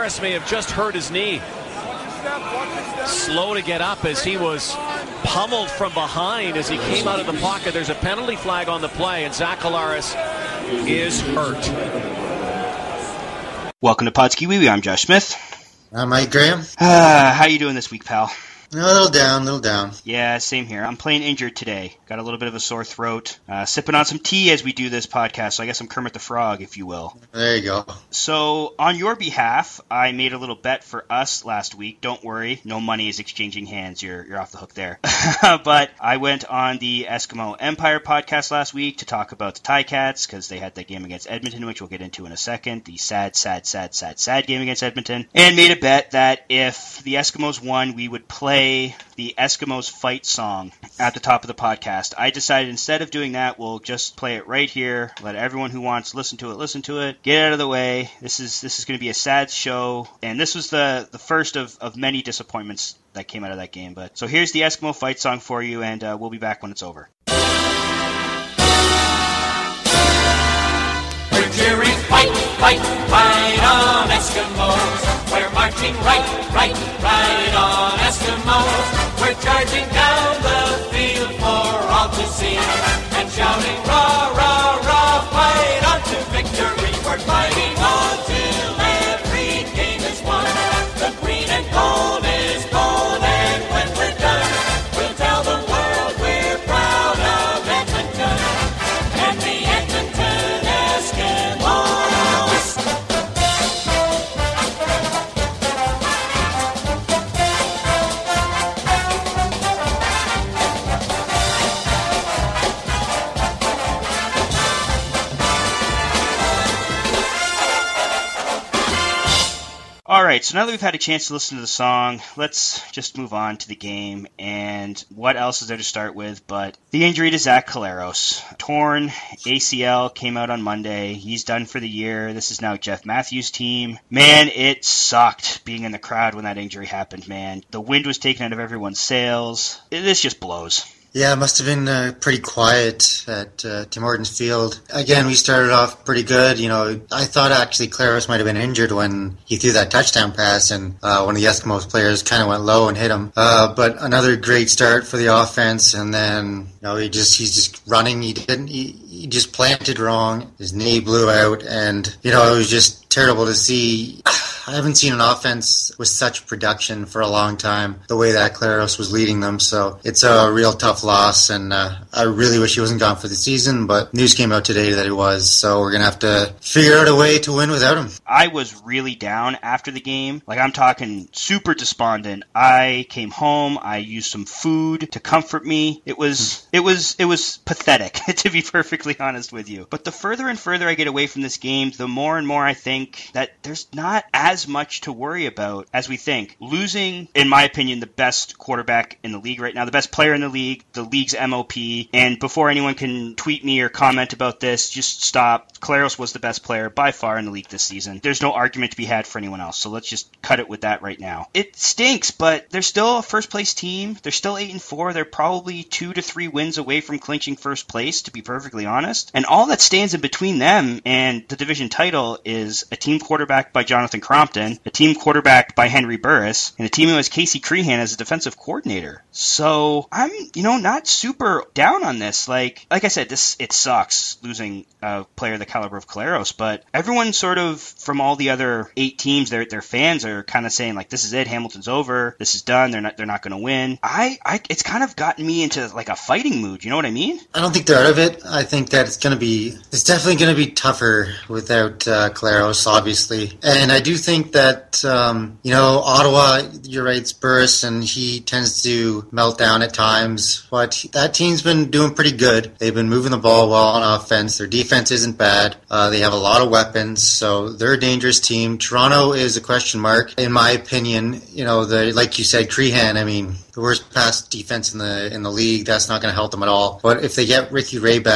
Zachalaris may have just hurt his knee. Slow to get up as he was pummeled from behind as he came out of the pocket. There's a penalty flag on the play, and Zachalaris is hurt. Welcome to Podski Wee Wee. I'm Josh Smith. I'm Mike Graham. How you doing this week, pal? A little down. Yeah, same here. I'm playing injured today. Got a little bit of a sore throat. Sipping on some tea as we do this podcast, so I guess I'm Kermit the Frog, if you will. There you go. So, on your behalf, I made a little bet for us last week. Don't worry, no money is exchanging hands. You're off the hook there. But I went on the Eskimo Empire podcast last week to talk about the Ticats, because they had that game against Edmonton, which we'll get into in a second. The sad game against Edmonton. And made a bet that if the Eskimos won, we would play the Eskimos fight song at the top of the podcast. I decided instead of doing that, we'll just play it right here. Let everyone who wants to listen to it. Get out of the way. This is going to be a sad show, and this was the first of many disappointments that came out of that game. But so here's the Eskimo fight song for you, and we'll be back when it's over. We're cheering fight on Eskimos. We're marching right on Eskimos. We're charging down the field for all to see and shouting rah, rah, rah, fight on to victory. We're fighting on till every game is won. The green and gold is gold, and when we're done, we'll tell the world we're proud of Edmonton and the Edmonton Eskimos. All right, so now that we've had a chance to listen to the song, let's just move on to the game. And what else is there to start with but the injury to Zach Collaros. Torn ACL, came out on Monday. He's done for the year. This is now Jeff Matthews' team. Man, it sucked being in the crowd when that injury happened, man. The wind was taken out of everyone's sails. This just blows. Yeah, it must have been pretty quiet at Tim Hortons Field. Again, we started off pretty good. I thought actually Claros might have been injured when he threw that touchdown pass, and one of the Eskimos players kind of went low and hit him. But another great start for the offense, and then he's just running. He just planted wrong. His knee blew out, and it was just terrible to see. I haven't seen an offense with such production for a long time, the way that Claros was leading them. So it's a real tough loss, and I really wish he wasn't gone for the season, but news came out today that he was, so we're going to have to figure out a way to win without him. I was really down after the game. I'm talking super despondent. I came home, I used some food to comfort me. It was pathetic, to be perfectly honest with you. But the further and further I get away from this game, the more and more I think that there's not as much to worry about as we think. Losing, in my opinion, the best quarterback in the league right now, the best player in the league's MOP, and before anyone can tweet me or comment about this, just stop. Claros was the best player by far in the league this season. There's no argument to be had for anyone else, so let's just cut it with that right now. It stinks, but they're still a first-place team. They're still 8-4. They're probably 2 to 3 wins away from clinching first place, to be perfectly honest. And all that stands in between them and the division title is a team quarterbacked by Jonathan Crompton, a team quarterbacked by Henry Burris, and a team who has Casey Crehan as a defensive coordinator. So I'm, not super down on this. Like I said, it sucks losing a player the caliber of Claros, but everyone sort of from all the other 8 teams, their fans are kind of saying this is it, Hamilton's over, this is done, they're not going to win. It's kind of gotten me into a fighting mood. You know what I mean? I don't think they're out of it. I think that it's definitely going to be tougher without Claros, obviously. And I do think that, Ottawa, you're right, it's Burris, and he tends to melt down at times, but that team's been doing pretty good. They've been moving the ball well on offense. Their defense isn't bad. They have a lot of weapons, so they're a dangerous team. Toronto is a question mark, in my opinion. Like you said, Crehan, the worst pass defense in the league, that's not going to help them at all. But if they get Ricky Ray back,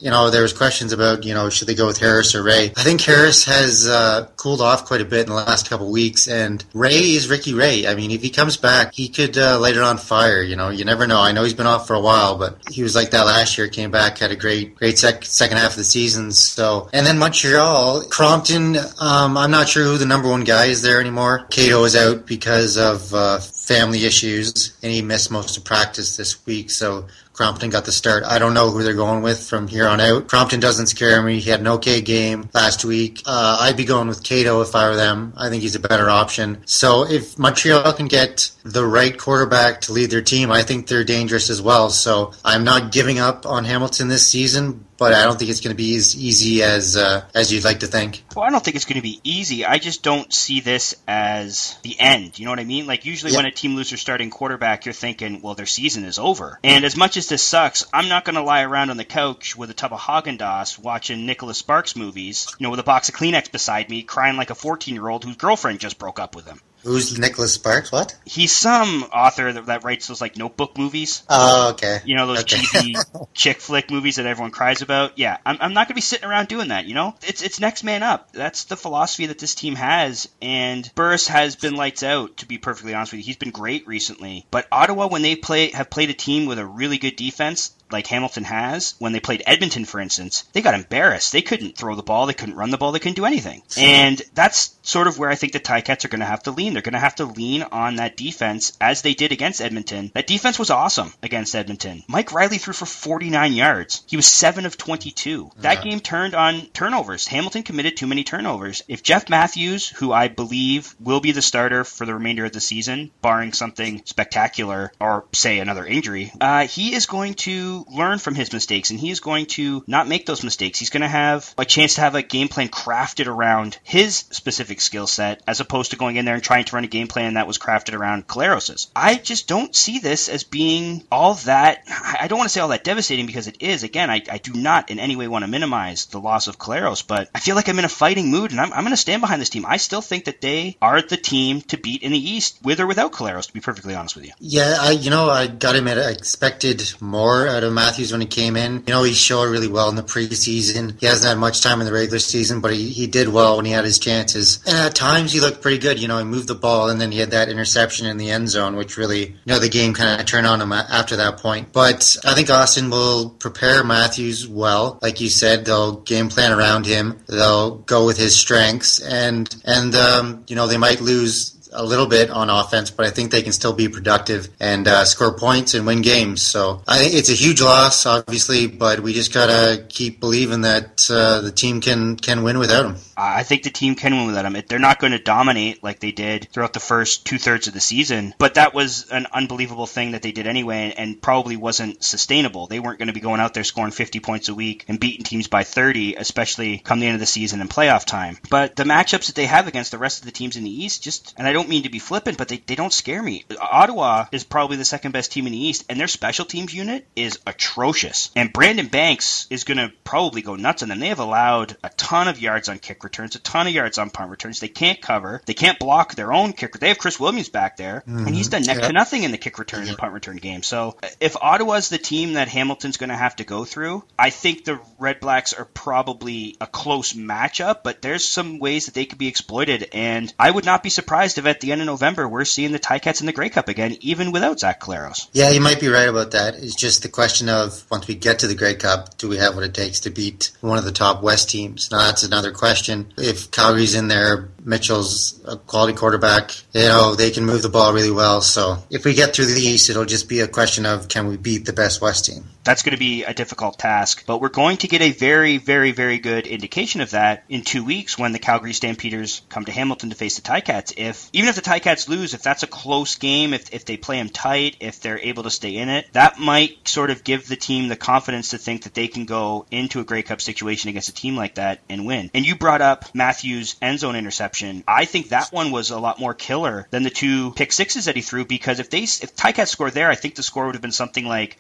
there was questions about, should they go with Harris or Ray. I think Harris has cooled off quite a bit in the last couple of weeks, and Ray is Ricky Ray. I mean, if he comes back, he could light it on fire. You never know. I know he's been off for a while, but he was like that last year, came back, had a great second half of the season. So, and then Montreal, Crompton, I'm not sure who the number one guy is there anymore. Cato is out because of family issues, and he missed most of practice this week, so Crompton got the start. I don't know who they're going with from here on out. Crompton doesn't scare me. He had an okay game last week. I'd be going with Cato if I were them. I think he's a better option. So if Montreal can get the right quarterback to lead their team, I think they're dangerous as well. So I'm not giving up on Hamilton this season, but I don't think it's going to be as easy as you'd like to think. Well, I don't think it's going to be easy. I just don't see this as the end. You know what I mean? Like, usually when a team loses their starting quarterback, you're thinking, well, their season is over. And as much as this sucks, I'm not going to lie around on the couch with a tub of Haagen-Dazs watching Nicholas Sparks movies, with a box of Kleenex beside me, crying like a 14-year-old whose girlfriend just broke up with him. Who's Nicholas Sparks? What? He's some author that writes those Notebook movies. Oh, okay. Those cheesy chick flick movies that everyone cries about. Yeah, I'm not going to be sitting around doing that. It's next man up. That's the philosophy that this team has. And Burris has been lights out. To be perfectly honest with you, he's been great recently. But Ottawa, when they have played a team with a really good defense, like Hamilton has, when they played Edmonton, for instance, they got embarrassed. They couldn't throw the ball. They couldn't run the ball. They couldn't do anything. And that's sort of where I think the Ticats are going to have to lean. They're going to have to lean on that defense as they did against Edmonton. That defense was awesome against Edmonton. Mike Riley threw for 49 yards. He was 7 of 22. That game turned on turnovers. Hamilton committed too many turnovers. If Jeff Matthews, who I believe will be the starter for the remainder of the season, barring something spectacular or, say, another injury, he is going to learn from his mistakes, and he is going to not make those mistakes. He's going to have a chance to have a game plan crafted around his specific skill set, as opposed to going in there and trying to run a game plan that was crafted around Colaros's. I just don't see this as being all that, I don't want to say all that devastating, because it is. Again, I do not in any way want to minimize the loss of Collaros, but I feel like I'm in a fighting mood, and I'm going to stand behind this team. I still think that they are the team to beat in the East, with or without Collaros, to be perfectly honest with you. Yeah, I got to admit, I expected more out of Matthews when he came in. He showed really well in the preseason. He hasn't had much time in the regular season, but he did well when he had his chances. And at times he looked pretty good. He moved the ball, and then he had that interception in the end zone, which really, the game kind of turned on him after that point. But I think Austin will prepare Matthews well. Like you said, they'll game plan around him. They'll go with his strengths, and they might lose a little bit on offense, but I think they can still be productive and score points and win games. So I think it's a huge loss, obviously, but we just gotta keep believing that the team can win without him. I think the team can win without him. They're not going to dominate like they did throughout the first 2/3 of the season, but that was an unbelievable thing that they did anyway, and probably wasn't sustainable. They weren't going to be going out there scoring 50 points a week and beating teams by 30, especially come the end of the season and playoff time. But the matchups that they have against the rest of the teams in the East, and I don't mean to be flippant, but they don't scare me. Ottawa is probably the second best team in the East, and their special teams unit is atrocious. And Brandon Banks is going to probably go nuts on them. They have allowed a ton of yards on kick returns, a ton of yards on punt returns. They can't cover. They can't block their own kick. They have Chris Williams back there, and he's done next to nothing in the kick return and punt return game. So if Ottawa's the team that Hamilton's going to have to go through, I think the Red Blacks are probably a close matchup, but there's some ways that they could be exploited, and I would not be surprised if at the end of November we're seeing the Ticats in the Grey Cup again, even without Zach Collaros. Yeah, you might be right about that. It's just the question of, once we get to the Grey Cup, do we have what it takes to beat one of the top West teams? Now, that's another question. If Calgary's in there, Mitchell's a quality quarterback, they can move the ball really well. So if we get through the East, it'll just be a question of, can we beat the best West team? That's going to be a difficult task, but we're going to get a very, very, very good indication of that in 2 weeks when the Calgary Stampeders come to Hamilton to face the Ticats. Even if the Ticats lose, if that's a close game, if they play them tight, if they're able to stay in it, that might sort of give the team the confidence to think that they can go into a Grey Cup situation against a team like that and win. And you brought up Matthews' end zone interception. interception, I think that one was a lot more killer than the 2 pick sixes that he threw, because if Ticats scored there, I think the score would have been something like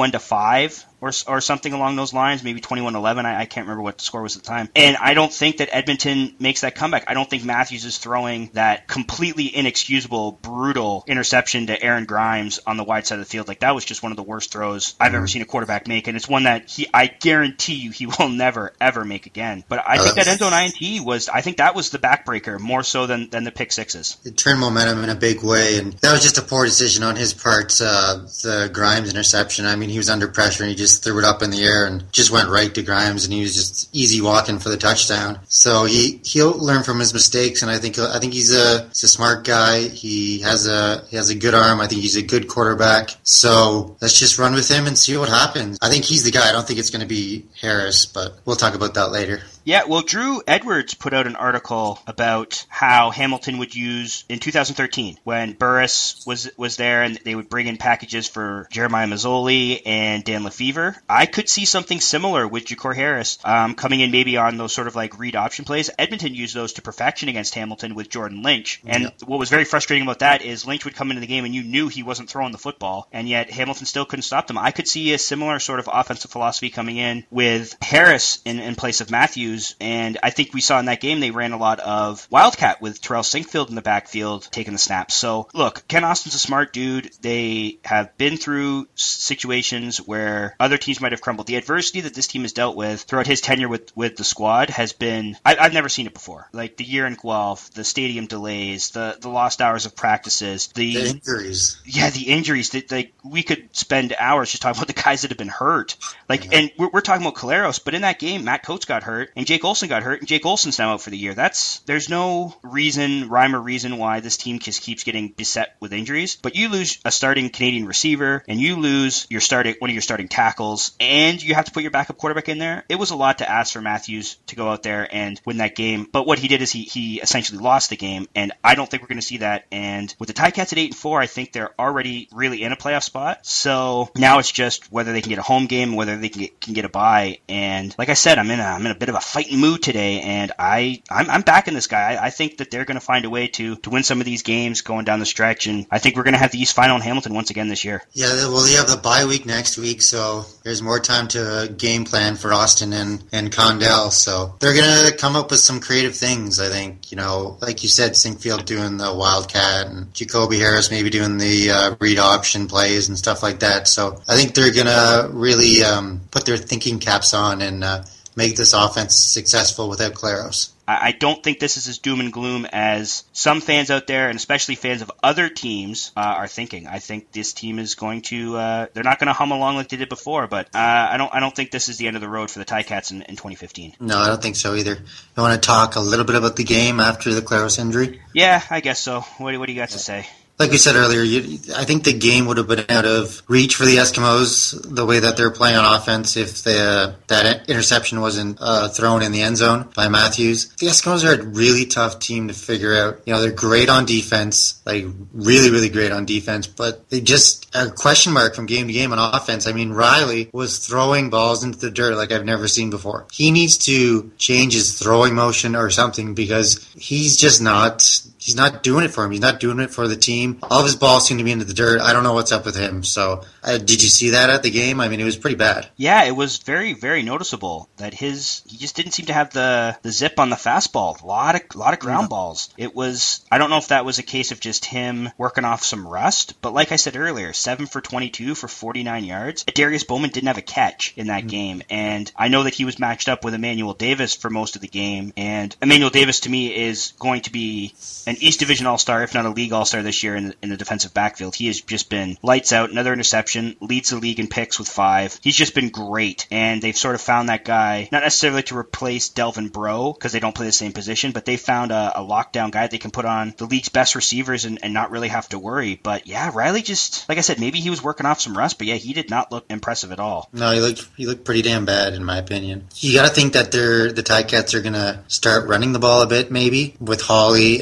21-5 or something along those lines, maybe 21-11. I can't remember what the score was at the time. And I don't think that Edmonton makes that comeback. I don't think Matthews is throwing that completely inexcusable, brutal interception to Aaron Grimes on the wide side of the field. Like, that was just one of the worst throws I've ever seen a quarterback make, and it's one that I guarantee you he will never, ever make again. But I think that end zone INT I think that was the backbreaker more so than the pick sixes. It turned momentum in a big way, and that was just a poor decision on his part, the Grimes interception. I mean, he was under pressure, and he just threw it up in the air and just went right to Grimes, and he was just easy walking for the touchdown. So he'll learn from his mistakes, and I think he's a smart guy. He has a good arm. I think he's a good quarterback. So let's just run with him and see what happens. I think he's the guy. I don't think it's going to be Harris, but we'll talk about that later. Yeah, well, Drew Edwards put out an article about how Hamilton would use in 2013 when Burris was there and they would bring in packages for Jeremiah Mazzoli and Dan Lefevre. I could see something similar with Ja'Cory Harris coming in maybe on those sort of like read option plays. Edmonton used those to perfection against Hamilton with Jordan Lynch. And what was very frustrating about that is Lynch would come into the game and you knew he wasn't throwing the football, and yet Hamilton still couldn't stop them. I could see a similar sort of offensive philosophy coming in with Harris in place of Matthews. And I think we saw in that game they ran a lot of Wildcat with Terrell Sinkfield in the backfield taking the snaps. So, look, Ken Austin's a smart dude. They have been through situations where other teams might have crumbled. The adversity that this team has dealt with throughout his tenure with the squad has been, I've never seen it before. Like the year in Guelph, the stadium delays, the lost hours of practices, the injuries. Yeah, the injuries. We could spend hours just talking about the guys that have been hurt. And we're talking about Caleros, but in that game, Matt Coates got hurt, and Jake Olson got hurt, and Jake Olson's now out for the year. There's no rhyme or reason why this team just keeps getting beset with injuries. But you lose a starting Canadian receiver, and you lose one of your starting tackles, and you have to put your backup quarterback in there. It was a lot to ask for Matthews to go out there and win that game. But what he did is he essentially lost the game, and I don't think we're going to see that. And with the Ticats at 8-4, I think they're already really in a playoff spot. So now it's just whether they can get a home game, whether they can get a bye. And like I said, I'm in a bit of a fighting mood today, and I'm backing this guy. I think that they're going to find a way to win some of these games going down the stretch, and I think we're going to have the East Final in Hamilton once again this year. Yeah, well, you have the bye week next week, so there's more time to game plan for Austin and Condell. So they're going to come up with some creative things, I think. You know, like you said, Sinkfield doing the Wildcat and Jacoby Harris maybe doing the read option plays and stuff like that. So I think they're going to really put their thinking caps on and make this offense successful without Caleros. I don't think this is as doom and gloom as some fans out there, and especially fans of other teams, are thinking. I think this team is going to they're not going to hum along like they did before, but I don't think this is the end of the road for the Ticats in 2015. No, I don't think so either. You want to talk a little bit about the game after the Caleros injury? Yeah, I guess so. What do you got to say? Like we said earlier, I think the game would have been out of reach for the Eskimos the way that they're playing on offense if that interception wasn't thrown in the end zone by Matthews. The Eskimos are a really tough team to figure out. You know, they're great on defense, like really, really great on defense, but they just a question mark from game to game on offense. I mean, Riley was throwing balls into the dirt like I've never seen before. He needs to change his throwing motion or something because he's just not... He's not doing it for him. He's not doing it for the team. All of his balls seem to be into the dirt. I don't know what's up with him. So, did you see that at the game? I mean, it was pretty bad. Yeah, it was very, very noticeable that he just didn't seem to have the zip on the fastball. A lot of ground balls. It was, I don't know if that was a case of just him working off some rust, but like I said earlier, 7 for 22 for 49 yards. Darius Bowman didn't have a catch in that game, and I know that he was matched up with Emmanuel Davis for most of the game, and Emmanuel Davis to me is going to be an East Division All-Star, if not a League All-Star this year in the defensive backfield. He has just been lights out. Another interception, leads the league in picks with 5. He's just been great, and they've sort of found that guy, not necessarily to replace Delvin Breaux, because they don't play the same position, but they found a lockdown guy they can put on the league's best receivers and not really have to worry. But yeah, Riley just, like I said, maybe he was working off some rust, but yeah, he did not look impressive at all. No, he looked pretty damn bad, in my opinion. You got to think that the Ticats are going to start running the ball a bit, maybe, with Hawley and Greg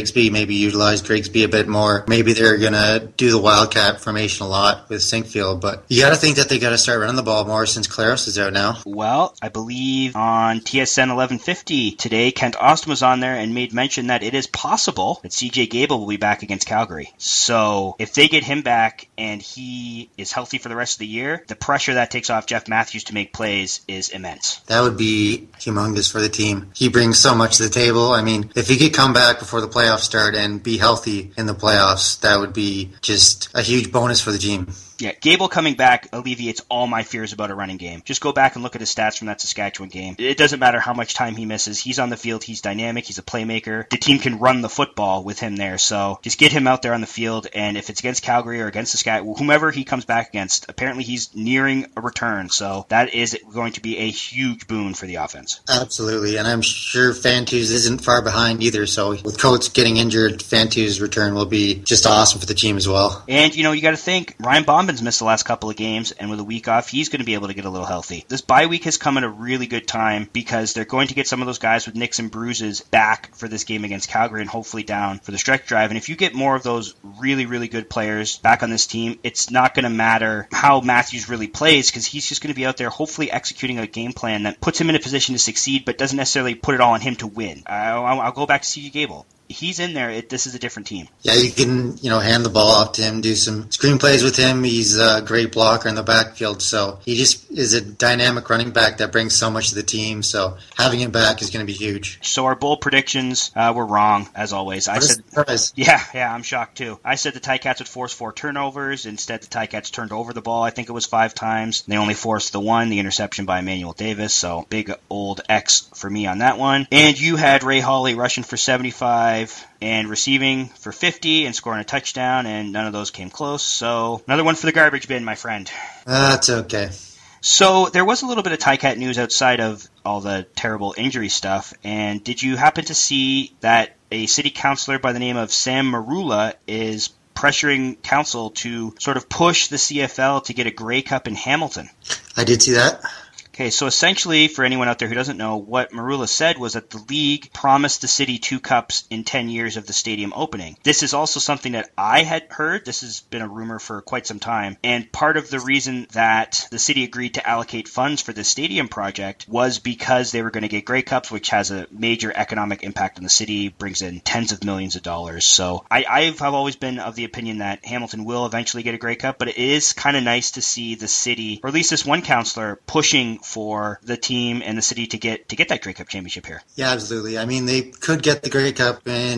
Grigsby, maybe utilize Grigsby a bit more. Maybe they're going to do the Wildcat formation a lot with Sinkfield, but you got to think that they got to start running the ball more since Claros is out now. Well, I believe on TSN 1150 today, Kent Austin was on there and made mention that it is possible that CJ Gable will be back against Calgary. So if they get him back and he is healthy for the rest of the year, the pressure that takes off Jeff Matthews to make plays is immense. That would be humongous for the team. He brings so much to the table. I mean, if he could come back before the playoffs start and be healthy in the playoffs, that would be just a huge bonus for the team. Yeah, Gable coming back alleviates all my fears about a running game. Just go back and look at his stats from that Saskatchewan game. It doesn't matter how much time he misses. He's on the field. He's dynamic. He's a playmaker. The team can run the football with him there. So just get him out there on the field. And if it's against Calgary or against Saskatchewan, whomever he comes back against, apparently he's nearing a return. So that is going to be a huge boon for the offense. Absolutely. And I'm sure Fantus isn't far behind either. So with Coates getting injured, Fantus' return will be just awesome for the team as well. And, you got to think, Ryan Bombin's missed the last couple of games, and with a week off, he's going to be able to get a little healthy. This bye week has come at a really good time because they're going to get some of those guys with nicks and bruises back for this game against Calgary and hopefully down for the stretch drive. And if you get more of those really, really good players back on this team, it's not going to matter how Matthews really plays because he's just going to be out there hopefully executing a game plan that puts him in a position to succeed but doesn't necessarily put it all on him to win. I'll go back to CJ Gable. He's in there. This is a different team. Yeah, you can, hand the ball off to him, do some screen plays with him. He's a great blocker in the backfield. So he just is a dynamic running back that brings so much to the team. So having him back is going to be huge. So our bold predictions were wrong, as always. I said, surprise. Yeah, I'm shocked too. I said the Ticats would force 4 turnovers. Instead, the Ticats turned over the ball. I think it was 5 times. They only forced the interception by Emmanuel Davis. So big old X for me on that one. And you had Ray Hawley rushing for 75. And receiving for 50 and scoring a touchdown, and none of those came close. So another one for the garbage bin, my friend. That's okay. So there was a little bit of Ticat news outside of all the terrible injury stuff. And did you happen to see that a city councilor by the name of Sam Marula is pressuring council to sort of push the CFL to get a Grey Cup in Hamilton? I did see that. Okay, so essentially, for anyone out there who doesn't know, what Marula said was that the league promised the city 2 cups in 10 years of the stadium opening. This is also something that I had heard. This has been a rumor for quite some time. And part of the reason that the city agreed to allocate funds for this stadium project was because they were going to get Grey Cups, which has a major economic impact on the city, brings in tens of millions of dollars. So I've always been of the opinion that Hamilton will eventually get a Grey Cup, but it is kind of nice to see the city, or at least this one councilor, pushing for the team and the city to get that Grey Cup championship here. Yeah, absolutely. I mean, they could get the Grey Cup in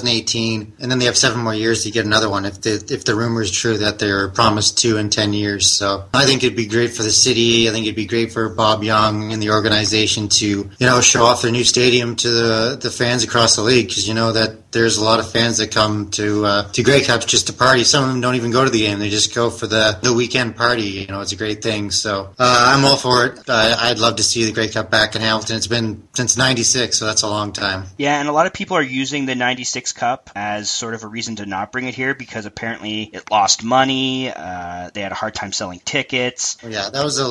2018, and then they have 7 more years to get another one if the rumor is true that they're promised 2 in 10 years. So I think it'd be great for the city. I think it'd be great for Bob Young and the organization to, show off their new stadium to the fans across the league, because that there's a lot of fans that come to Grey Cups just to party. Some of them don't even go to the game. They just go for the weekend party. It's a great thing. So I'm all for it. I'd love to see the Grey Cup back in Hamilton. It's been since 96, so that's a long time. Yeah, and a lot of people are using the 96 Cup as sort of a reason to not bring it here because apparently it lost money. They had a hard time selling tickets. Yeah, that was a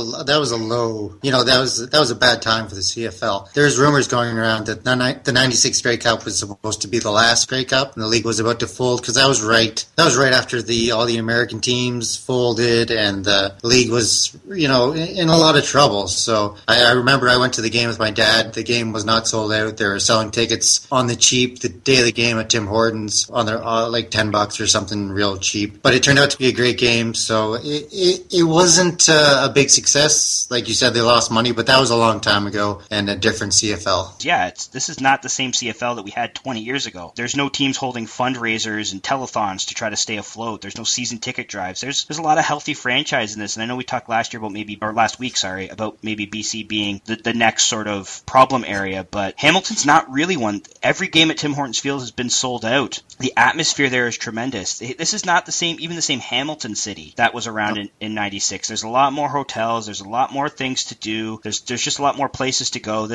low, that was a bad time for the CFL. There's rumors going around that the 96 Grey Cup was supposed to be the last Grey Cup, and the league was about to fold, because that was right after all the American teams folded, and the league was, in a lot of trouble. So I remember I went to the game with my dad. The game was not sold out. They were selling tickets on the cheap the day of the game at Tim Hortons on their like $10 or something real cheap. But it turned out to be a great game. So it wasn't a big success. Like you said, they lost money, but that was a long time ago and a different CFL. Yeah, this is not the same CFL that we had 20 years ago. There's no teams holding fundraisers and telethons to try to stay afloat. There's no season ticket drives. There's a lot of healthy franchise in this. And I know we talked last week, about maybe BC being the next sort of problem area, but Hamilton's not really one. Every game at Tim Hortons Field has been sold out. The atmosphere there is tremendous. This is not the same Hamilton city that that was around in 96. There's a lot more hotels. There's a lot more things to do. There's just a lot more places to go.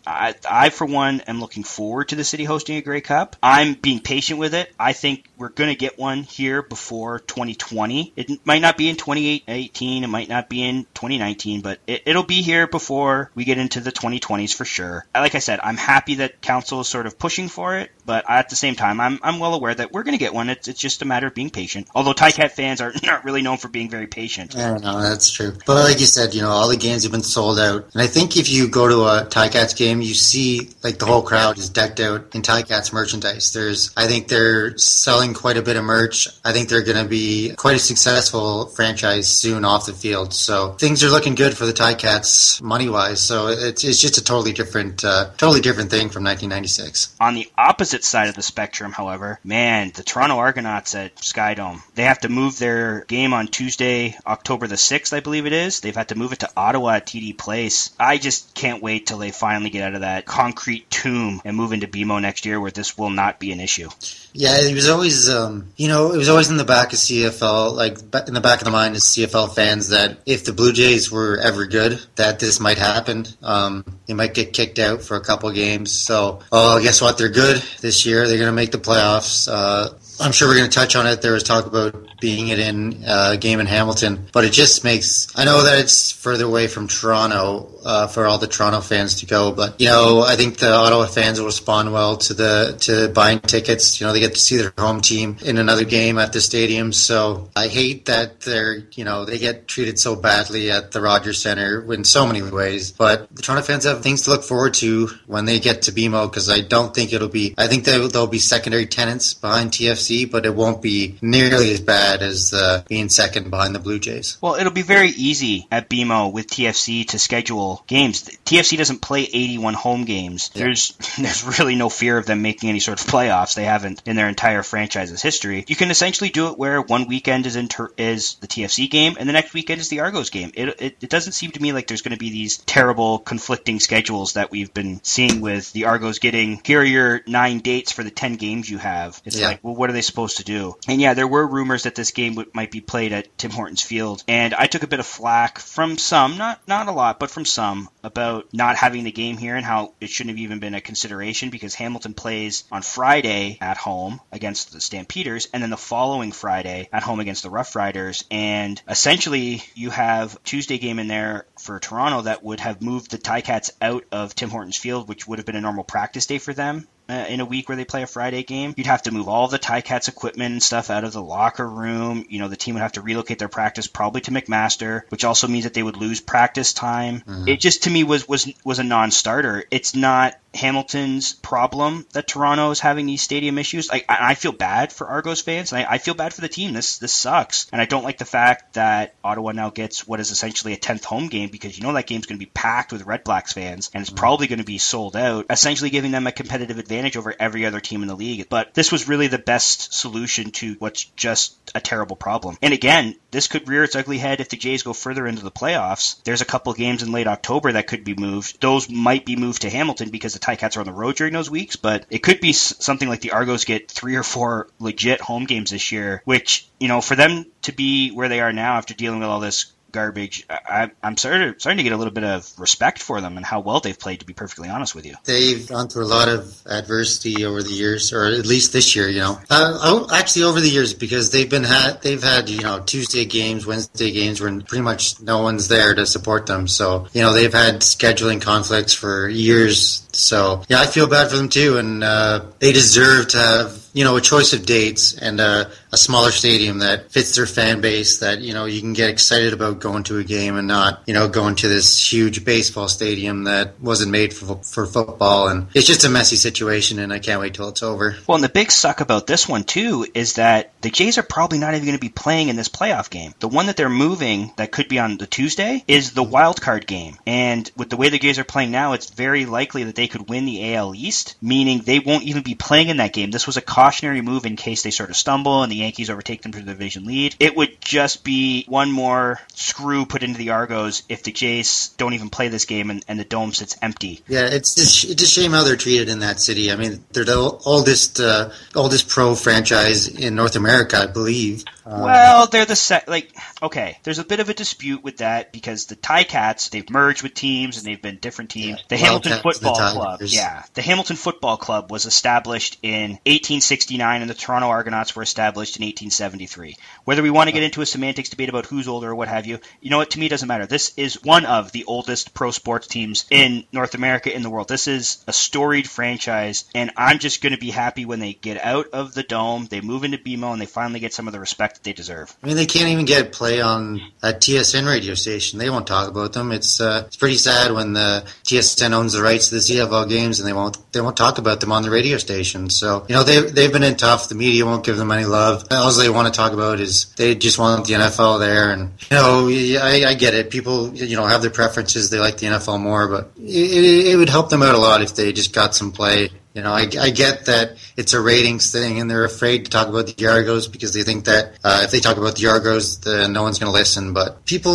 I for one, am looking forward to the city hosting a Grey Cup. I'm being patient with it. I think we're going to get one here before 2020. It might not be in 2018. It might not be in 2019, but it'll be here before we get into the 2020s for sure. Like I said, I'm happy that council is sort of pushing for it, but at the same time, I'm well aware that we're going to get one. It's just a matter of being patient. Although Ticats fans are not really known for being very patient. I don't know, that's true. But like you said, all the games have been sold out. And I think if you go to a Ticats game, you see like the whole crowd is decked out in Ticats merchandise. I think they're selling quite a bit of merch. I think they're going to be quite a successful franchise soon off the field. So things are looking good for the Ticats money-wise. So it's just a totally different thing from 1996. On the opposite side of the spectrum, however, man, the Toronto Argonauts at Skydome, they have to move their game on Tuesday, October the 6th, I believe it is. They've had to move it to Ottawa at TD Place. I just can't wait till they finally get out of that concrete tomb and move into BMO next year where this will not be an issue. Yeah, it was always, it was always in the back of CFL, like in the back of the mind of CFL fans that if the Blue Jays were ever good, that this might happen. They might get kicked out for a couple games. So, guess what? They're good this year. They're going to make the playoffs. I'm sure we're going to touch on it. There was talk about being it in a game in Hamilton, but it just makes, I know that it's further away from Toronto for all the Toronto fans to go, but I think the Ottawa fans will respond well to buying tickets. They get to see their home team in another game at the stadium. So I hate that they get treated so badly at the Rogers Centre in so many ways, but the Toronto fans have things to look forward to when they get to BMO, because I think there'll be secondary tenants behind TFC, but it won't be nearly as bad as being second behind the Blue Jays. Well, it'll be very easy at BMO with TFC to schedule games. TFC doesn't play 81 home games. Yeah. There's really no fear of them making any sort of playoffs. They haven't in their entire franchise's history. You can essentially do it where one weekend is the TFC game and the next weekend is the Argos game. It doesn't seem to me like there's going to be these terrible conflicting schedules that we've been seeing with the Argos getting, here are your 9 dates for the 10 games you have. It's like, well, what are they supposed to do? And yeah, there were rumors that this game might be played at Tim Hortons Field, and I took a bit of flack from some, not a lot, but from some, about not having the game here and how it shouldn't have even been a consideration because Hamilton plays on Friday at home against the Stampeders, and then the following Friday at home against the Rough Riders, and essentially you have a Tuesday game in there for Toronto that would have moved the Ticats out of Tim Hortons Field, which would have been a normal practice day for them. In a week where they play a Friday game, you'd have to move all the Ticats equipment and stuff out of the locker room. The team would have to relocate their practice probably to McMaster, which also means that they would lose practice time. Mm-hmm. It just, to me, was a non-starter. It's not Hamilton's problem that Toronto is having these stadium issues. I feel bad for Argos fans, and I feel bad for the team. This sucks. And I don't like the fact that Ottawa now gets what is essentially a 10th home game because that game's going to be packed with Red Blacks fans, and it's probably going to be sold out, essentially giving them a competitive advantage over every other team in the league. But this was really the best solution to what's just a terrible problem. And again, this could rear its ugly head if the Jays go further into the playoffs. There's a couple games in late October that could be moved. Those might be moved to Hamilton because the Ticats are on the road during those weeks, but it could be something like the Argos get 3 or 4 legit home games this year, which, for them to be where they are now after dealing with all this garbage, I'm starting to get a little bit of respect for them and how well they've played, to be perfectly honest with you. They've gone through a lot of adversity over the years, or at least this year, actually over the years, because they've had Tuesday games, Wednesday games when pretty much no one's there to support them. So, they've had scheduling conflicts for years. So, I feel bad for them too, and they deserve to have a choice of dates and a smaller stadium that fits their fan base, that, you can get excited about going to a game and not, going to this huge baseball stadium that wasn't made for football. And it's just a messy situation, and I can't wait till it's over. Well, and the big suck about this one, too, is that the Jays are probably not even going to be playing in this playoff game. The one that they're moving that could be on the Tuesday is the wild card game. And with the way the Jays are playing now, it's very likely that they could win the AL East, meaning they won't even be playing in that game. This was a precautionary move in case they sort of stumble and the Yankees overtake them for the division lead. It would just be one more screw put into the Argos if the Jays don't even play this game and the Dome sits empty. Yeah, it's a shame how they're treated in that city. I mean, they're the oldest pro franchise in North America, I believe. Well, they're okay, there's a bit of a dispute with that because the Ticats, they've merged with teams and they've been different teams. Yeah, the Hamilton Football the Club, the Hamilton Football Club was established in 1869 and the Toronto Argonauts were established in 1873. Whether we want to get into a semantics debate about who's older or what have you, you know what, to me it doesn't matter. This is one of the oldest pro sports teams in North America, in the world. This is a storied franchise, and I'm just going to be happy when they get out of the Dome, they move into BMO, and they finally get some of the respect that they deserve. I mean, they can't even get play on a TSN radio station. They won't talk about them. It's pretty sad when the TSN owns the rights to the CFL games, and they won't talk about them on the radio station. So, you know, they've been in tough. The media won't give them any love. All they want to talk about is they just want the NFL there. And, you know, I get it. People, you know, have their preferences. They like the NFL more, but it would help them out a lot if they just got some play. You know, I get that it's a ratings thing, and they're afraid to talk about the Argos because they think that if they talk about the Argos, then no one's going to listen. But people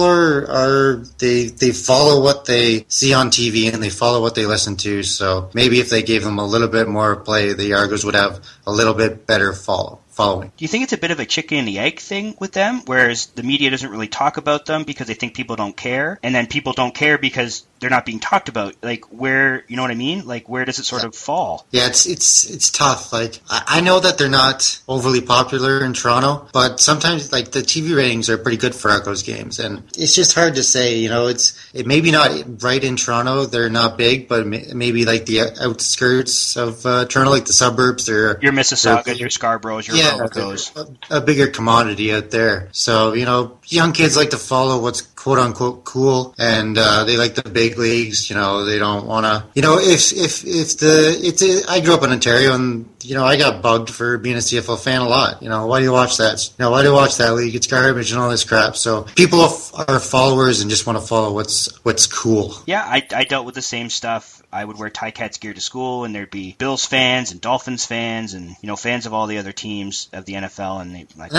they follow what they see on TV and they follow what they listen to. So maybe if they gave them a little bit more play, the Argos would have a little bit better following. Do you think it's a bit of a chicken and the egg thing with them, whereas the media doesn't really talk about them because they think people don't care, and then people don't care because they're not being talked about? Like, where, you know what I mean? Like, where does it sort of fall? Yeah, it's tough. Like, I know that they're not overly popular in Toronto, but sometimes, like, the TV ratings are pretty good for Argos games, and it's just hard to say. You know, it maybe not right in Toronto. They're not big, but maybe like the outskirts of Toronto, like the suburbs. Your Mississauga, your Scarboroughs, your a bigger commodity out there. So, you know, young kids like to follow what's quote unquote cool, and they like the big leagues. You know, they don't want to. You know, I grew up in Ontario, and you know, I got bugged for being a CFL fan a lot. You know, why do you watch that? You know, why do you watch that league? It's garbage and all this crap. So people are followers and just want to follow what's cool. Yeah, I dealt with the same stuff. I would wear Ticats gear to school, and there'd be Bills fans and Dolphins fans, and you know, fans of all the other teams of the NFL. And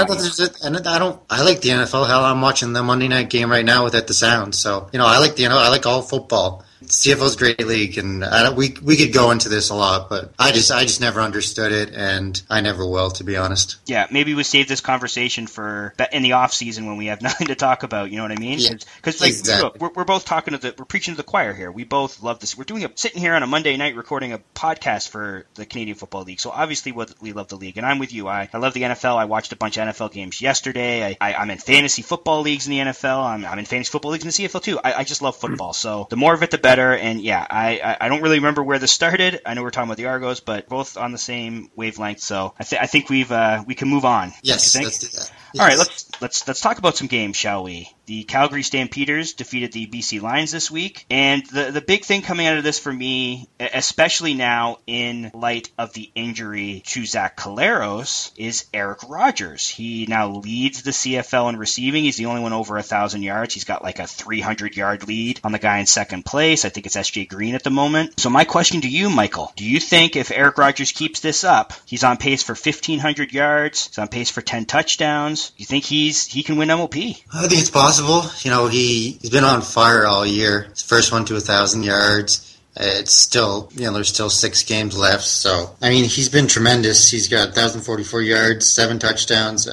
I like the NFL. Hell, I'm watching the Monday night game right now without the sound. So, you know, I like all football. CFL's a great league, and we could go into this a lot, but I just never understood it, and I never will, to be honest. Yeah, maybe we save this conversation for in the off season when we have nothing to talk about. You know what I mean? Because like, exactly. Look, we're both we're preaching to the choir here. We both love this. We're sitting here on a Monday night recording a podcast for the Canadian Football League. So obviously we love the league, and I'm with you. I love the NFL. I watched a bunch of NFL games yesterday. I'm in fantasy football leagues in the NFL. I'm in fantasy football leagues in the CFL too. I just love football. So the more of it, the better. And yeah, I don't really remember where this started. I know we're talking about the Argos, but both on the same wavelength. So I think we can move on. Yes, let's do that. Yes. All right, let's talk about some games, shall we? The Calgary Stampeders defeated the BC Lions this week, and the big thing coming out of this for me, especially now in light of the injury to Zach Collaros, is Eric Rogers. He now leads the CFL in receiving. He's the only one over 1,000 yards. He's got like a 300-yard lead on the guy in second place. I think it's SJ Green at the moment. So my question to you, Michael, do you think if Eric Rogers keeps this up, he's on pace for 1,500 yards, he's on pace for 10 touchdowns, do you think he can win MOP? I think it's possible. You know, he's been on fire all year. His first one to 1,000 yards. It's still, you know, there's still 6 games left. So, I mean, he's been tremendous. He's got 1,044 yards, 7 touchdowns,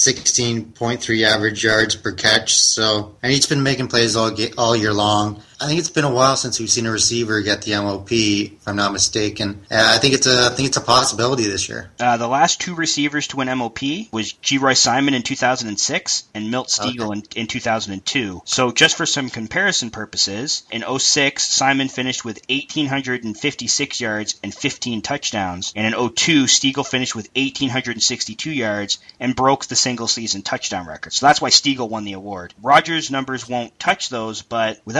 16.3 average yards per catch. So, and he's been making plays all year long. I think it's been a while since we've seen a receiver get the MOP, if I'm not mistaken. I think it's a possibility this year. The last 2 receivers to win MOP was G. Roy Simon in 2006 and Milt Stegall in 2002. So just for some comparison purposes, in 2006, Simon finished with 1,856 yards and 15 touchdowns. And in 2002, Stegall finished with 1,862 yards and broke the single-season touchdown record. So that's why Stegall won the award. Rogers' numbers won't touch those, but without Collaros,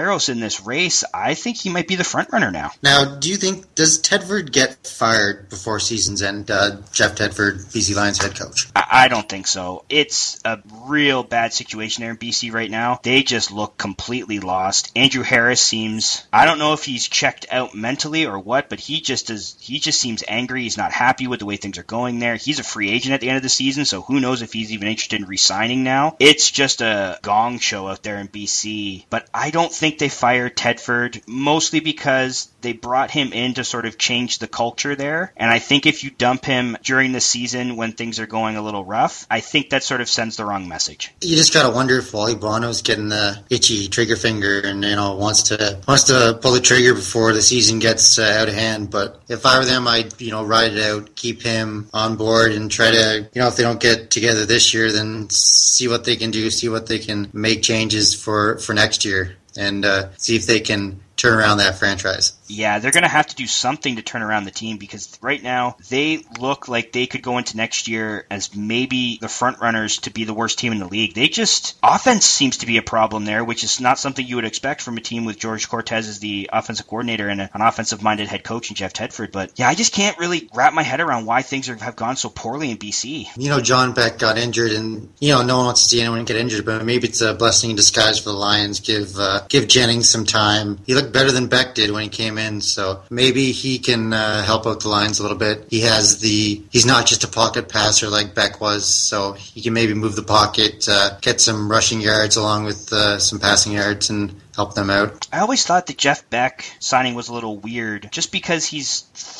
Collaros in this race, I think he might be the front runner now. Now, does Tedford get fired before season's end? Jeff Tedford, BC Lions head coach. I don't think so. It's a real bad situation there in BC right now. They just look completely lost. Andrew Harris seems, I don't know if he's checked out mentally or what, but he just seems angry. He's not happy with the way things are going there. He's a free agent at the end of the season, so who knows if he's even interested in re-signing now. It's just a gong show out there in BC. But I don't think they fired Tedford, mostly because they brought him in to sort of change the culture there. And I think if you dump him during the season when things are going a little rough, I think that sort of sends the wrong message. You just gotta wonder if Wally Bono's getting the itchy trigger finger and wants to pull the trigger before the season gets out of hand. But if I were them, I'd ride it out, keep him on board, and try to if they don't get together this year, then see what they can do, see what they can make changes for next year, and see if they can turn around that franchise. Yeah, they're going to have to do something to turn around the team, because right now they look like they could go into next year as maybe the front runners to be the worst team in the league. Offense seems to be a problem there, which is not something you would expect from a team with George Cortez as the offensive coordinator and an offensive-minded head coach in Jeff Tedford. But yeah, I just can't really wrap my head around why things have gone so poorly in BC. John Beck got injured, and no one wants to see anyone get injured, but maybe it's a blessing in disguise for the Lions. Give Jennings some time. He looked better than Beck did when he came in, so maybe he can help out the Lions a little bit. He's not just a pocket passer like Beck was, so he can maybe move the pocket, get some rushing yards along with some passing yards, and help them out. I always thought the Jeff Beck signing was a little weird, just because he's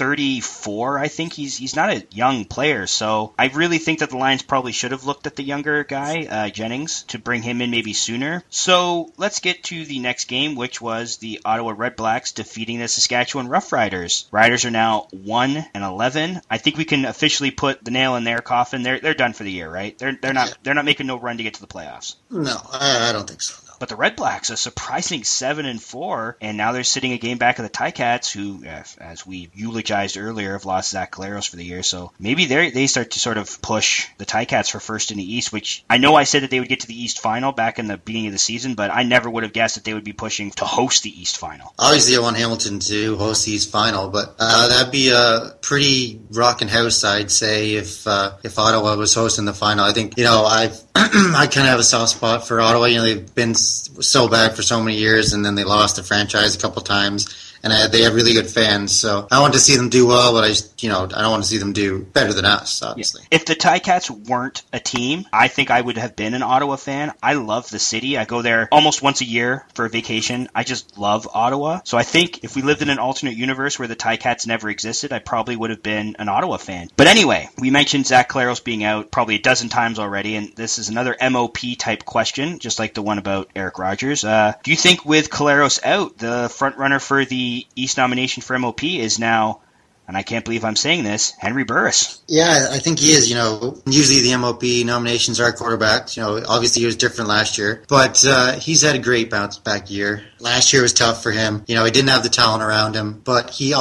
34. I think he's not a young player, so I really think that the Lions probably should have looked at the younger guy, Jennings, to bring him in maybe sooner. So let's get to the next game, which was the Ottawa Redblacks defeating the Saskatchewan Roughriders. Riders are now 1-11. I think we can officially put the nail in their coffin. They're done for the year, right? They're not making no run to get to the playoffs. No, I don't think so. No. But the Redblacks, a surprising 7-4, and now they're sitting a game back of the Ticats, who, as we eulogized earlier, have lost Zach Collaros for the year. So maybe they start to sort of push the Ticats for first in the East, which I know I said that they would get to the East Final back in the beginning of the season, but I never would have guessed that they would be pushing to host the East Final. Obviously, I want Hamilton to host the East Final, but that'd be a pretty rocking house, I'd say, if Ottawa was hosting the final. I think, I kind of have a soft spot for Ottawa. They've been so bad for so many years, and then they lost the franchise a couple times. And they have really good fans, so I want to see them do well, but I don't want to see them do better than us, obviously. If the Ticats weren't a team, I think I would have been an Ottawa fan. I love the city. I go there almost once a year for a vacation. I just love Ottawa. So I think if we lived in an alternate universe where the Ticats never existed, I probably would have been an Ottawa fan. But anyway, we mentioned Zach Collaros being out probably a dozen times already, and this is another MOP type question, just like the one about Eric Rogers. Do you think with Collaros out, the front runner for the East nomination for MOP is now, and I can't believe I'm saying this, Henry Burris? Yeah, I think he is. Usually the MOP nominations are quarterbacks. Obviously he was different last year, but he's had a great bounce back year. Last year was tough for him. He didn't have the talent around him, but he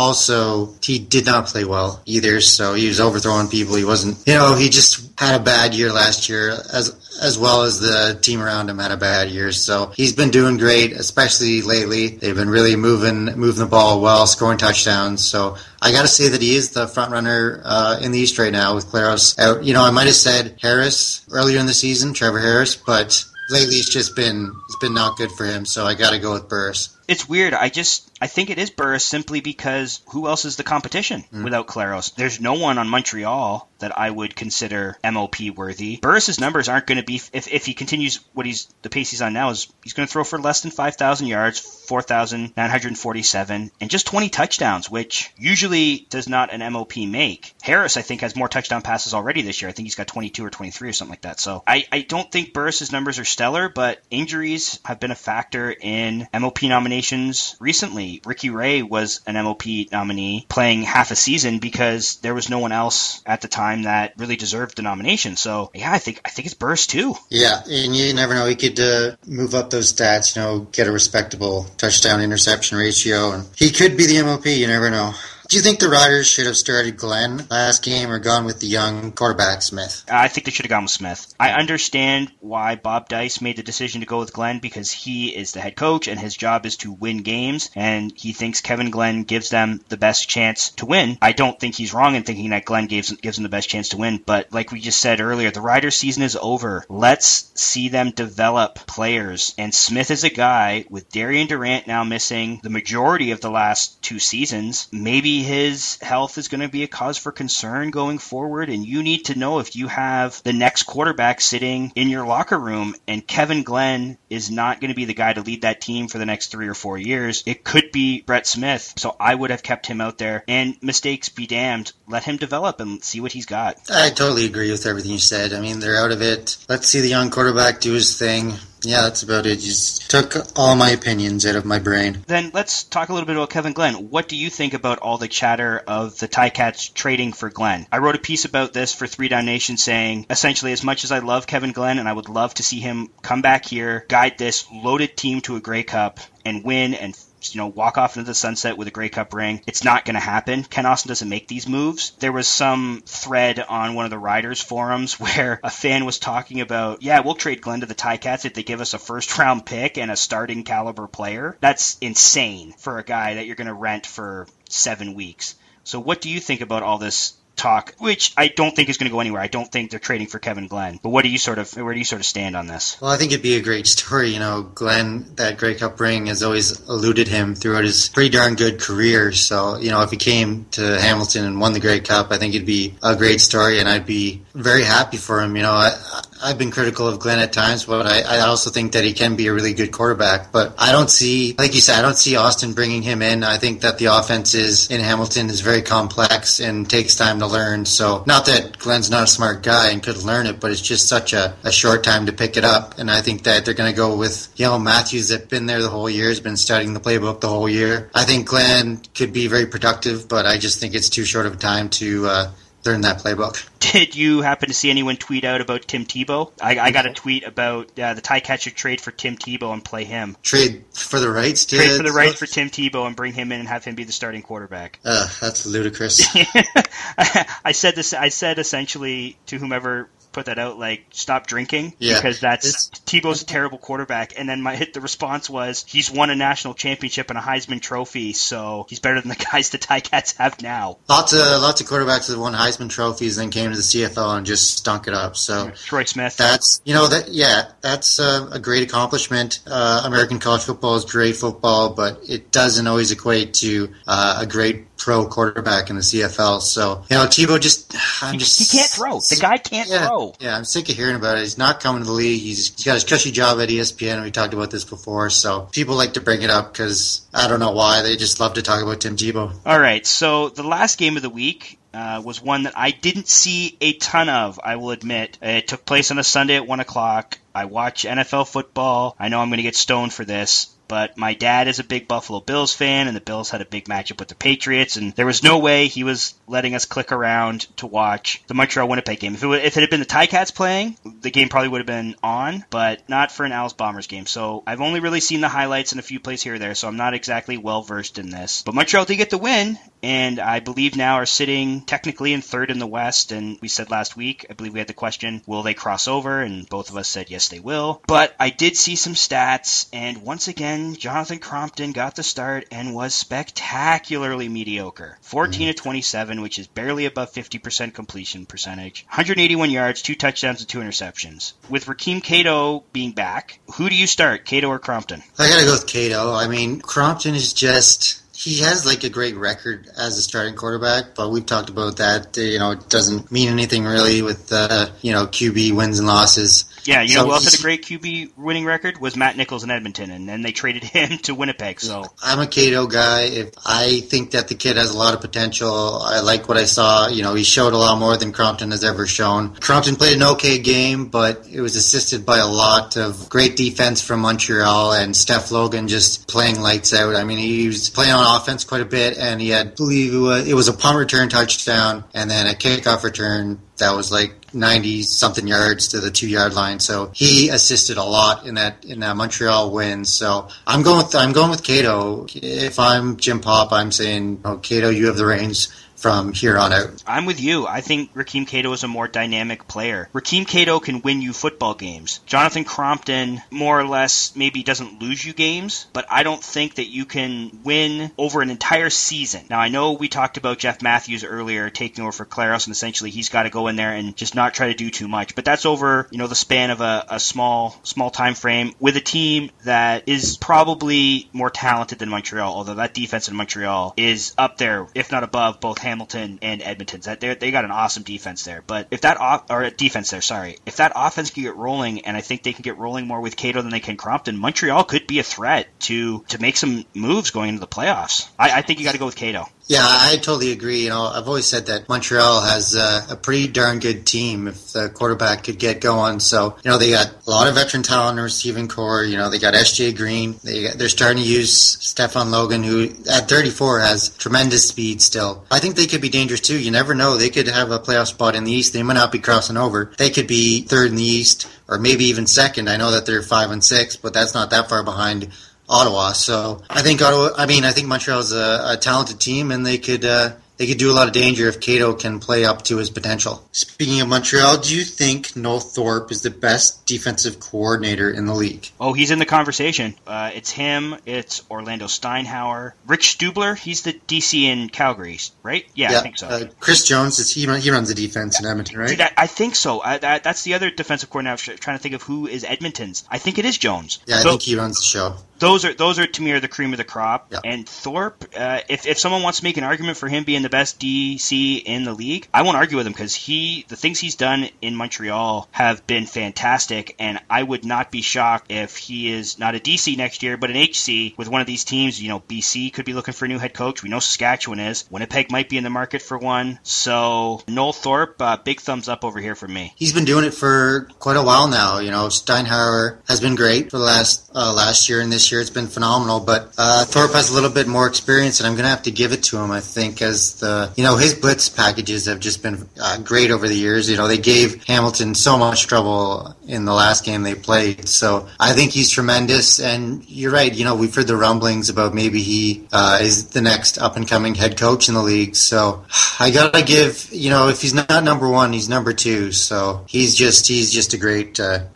did not play well either, so he was overthrowing people. He wasn't, he just had a bad year last year, as well as the team around him had a bad year. So he's been doing great, especially lately. They've been really moving the ball well, scoring touchdowns. So I got to say that he is the front runner in the East right now with Collaros out. I might have said Harris earlier in the season, Trevor Harris, but lately it's been not good for him. So I got to go with Burris. It's weird. I think it is Burris simply because who else is the competition without Collaros? There's no one on Montreal that I would consider MOP worthy. Burris's numbers aren't going to be, if he continues the pace he's on now, he's going to throw for less than 5,000 yards, 4,947, and just 20 touchdowns, which usually does not an MOP make. Harris, I think, has more touchdown passes already this year. I think he's got 22 or 23 or something like that. So I don't think Burris's numbers are stellar, but injuries have been a factor in MOP nominations recently. Ricky Ray was an MOP nominee playing half a season because there was no one else at the time that really deserved the nomination. So yeah, I think it's Burris too. Yeah, and you never know. He could move up those stats, get a respectable touchdown interception ratio, and he could be the MOP. You never know. Do you think the Riders should have started Glenn last game or gone with the young quarterback Smith? I think they should have gone with Smith. I understand why Bob Dice made the decision to go with Glenn because he is the head coach and his job is to win games, and he thinks Kevin Glenn gives them the best chance to win. I don't think he's wrong in thinking that Glenn gives them the best chance to win, but like we just said earlier, the Riders season is over. Let's see them develop players, and Smith is a guy with Darian Durant now missing the majority of the last 2 seasons. Maybe his health is going to be a cause for concern going forward, and you need to know if you have the next quarterback sitting in your locker room, and Kevin Glenn is not going to be the guy to lead that team for the next 3 or 4 years. It could be Brett Smith, so I would have kept him out there, and mistakes be damned, let him develop and see what he's got. I totally agree with everything you said. I mean, they're out of it. Let's see the young quarterback do his thing. Yeah, that's about it. You just took all my opinions out of my brain. Then let's talk a little bit about Kevin Glenn. What do you think about all the chatter of the Ticats trading for Glenn? I wrote a piece about this for 3 Down Nation saying, essentially, as much as I love Kevin Glenn and I would love to see him come back here, guide this loaded team to a Grey Cup and win and walk off into the sunset with a Grey Cup ring. It's not going to happen. Ken Austin doesn't make these moves. There was some thread on one of the Riders forums where a fan was talking about, yeah, we'll trade Glenn to the Ticats if they give us a first-round pick and a starting caliber player. That's insane for a guy that you're going to rent for 7 weeks. So what do you think about all this talk, which I don't think is going to go anywhere? I don't think they're trading for Kevin Glenn. But where do you sort of stand on this? Well, I think it'd be a great story. Glenn, that Grey Cup ring has always eluded him throughout his pretty darn good career. So, if he came to Hamilton and won the Grey Cup, I think it'd be a great story, and I'd be very happy for him. I've been critical of Glenn at times, but I also think that he can be a really good quarterback. But I don't see, like you said, I don't see Austin bringing him in. I think that the offense in Hamilton is very complex and takes time to learn. So not that Glenn's not a smart guy and could learn it, but it's just such a short time to pick it up. And I think that they're going to go with Matthews, that's been there the whole year, has been studying the playbook the whole year. I think Glenn could be very productive, but I just think it's too short of a time to learn that playbook. Did you happen to see anyone tweet out about Tim Tebow? I got a tweet about the Ticats should trade for Tim Tebow and play him. Trade for the rights to Trade for the rights for Tim Tebow and bring him in and have him be the starting quarterback. That's ludicrous. I said essentially to whomever put that out, like, stop drinking, because Tebow's a terrible quarterback. And then the response was, he's won a national championship and a Heisman Trophy, so he's better than the guys the Ticats have now. Lots of quarterbacks that won Heisman trophies and then came to the CFL and just stunk it up. So Troy Smith. That's a great accomplishment. American college football is great football, but it doesn't always equate to a great pro quarterback in the CFL. So, Tebow he can't throw. The guy can't throw. Yeah, I'm sick of hearing about it. He's not coming to the league. He's got his cushy job at ESPN, and we talked about this before. So people like to bring it up because I don't know why. They just love to talk about Tim Tebow. All right, so the last game of the week was one that I didn't see a ton of, I will admit. It took place on a Sunday at 1 o'clock. I watch NFL football. I know I'm going to get stoned for this, but my dad is a big Buffalo Bills fan, and the Bills had a big matchup with the Patriots, and there was no way he was letting us click around to watch the Montreal-Winnipeg game. If it had been the Ticats playing, the game probably would have been on, but not for an Owls-Bombers game. So I've only really seen the highlights and a few plays here or there, so I'm not exactly well-versed in this. But Montreal did get the win, and I believe now are sitting technically in third in the West, and we said last week, I believe we had the question, will they cross over? And both of us said yes, they will. But I did see some stats, and once again, Jonathan Crompton got the start and was spectacularly mediocre. 14 of 27, which is barely above 50% completion percentage. 181 yards, 2 touchdowns, and 2 interceptions. With Rakeem Cato being back, who do you start, Cato or Crompton? I gotta go with Cato. I mean, Crompton is just... He has a great record as a starting quarterback, but we've talked about that. It doesn't mean anything really with QB wins and losses. Yeah, who else had a great QB winning record was Matt Nichols in Edmonton, and then they traded him to Winnipeg. So I'm a Cato guy. I think that the kid has a lot of potential. I like what I saw. He showed a lot more than Crompton has ever shown. Crompton played an okay game, but it was assisted by a lot of great defense from Montreal and Steph Logan just playing lights out. I mean, he was playing on offense quite a bit, and he had, I believe it was a punt return touchdown, and then a kickoff return that was like 90-something yards to the 2-yard line. So he assisted a lot in that Montreal win. So I'm going with Cato. If I'm Jim Pop, I'm saying, Cato, you have the reins from here on out. I'm with you. I think Rakeem Cato is a more dynamic player. Rakeem Cato can win you football games. Jonathan Crompton more or less maybe doesn't lose you games, but I don't think that you can win over an entire season. Now, I know we talked about Jeff Matthews earlier taking over for Claros, and essentially he's got to go in there and just not try to do too much. But that's over, the span of a small time frame with a team that is probably more talented than Montreal, although that defense in Montreal is up there, if not above, both Hamilton and Edmonton's. They got an awesome defense there. But if that if that offense can get rolling, and I think they can get rolling more with Cato than they can Crompton, Montreal could be a threat to make some moves going into the playoffs. I think you got to go with Cato. Yeah, I totally agree. I've always said that Montreal has a pretty darn good team if the quarterback could get going. So, they got a lot of veteran talent in the receiving core. They got S.J. Green. They're starting to use Stefan Logan, who at 34 has tremendous speed still. I think they could be dangerous too. You never know. They could have a playoff spot in the East. They might not be crossing over. They could be third in the East or maybe even second. I know that they're 5-6, but that's not that far behind Ottawa. So I think Montreal's a talented team, and they could do a lot of danger if Cato can play up to his potential. Speaking of Montreal, do you think Noel Thorpe is the best defensive coordinator in the league? Oh, he's in the conversation. It's him. It's Orlando Steinhauer. Rich Stubler, he's the DC in Calgary, right? Yeah, I think so. Chris Jones, he runs the defense in Edmonton, right? Dude, I think so. That's the other defensive coordinator. I was trying to think of who is Edmonton's. I think it is Jones. Yeah, I think he runs the show. Those are to me are the cream of the crop. Yeah. And Thorpe, if someone wants to make an argument for him being the best DC in the league, I won't argue with him, because the things he's done in Montreal have been fantastic, and I would not be shocked if he is not a DC next year, but an HC with one of these teams. BC could be looking for a new head coach. We know Saskatchewan is. Winnipeg might be in the market for one. So Noel Thorpe, big thumbs up over here from me. He's been doing it for quite a while now. Steinhauer has been great for the last year, and this year it's been phenomenal. But Thorpe has a little bit more experience, and I'm going to have to give it to him, I think, as his blitz packages have just been great over the years. They gave Hamilton so much trouble in the last game they played. So I think he's tremendous. And you're right. We've heard the rumblings about maybe he is the next up-and-coming head coach in the league. So I got to give, if he's not number one, he's number two. So he's just a great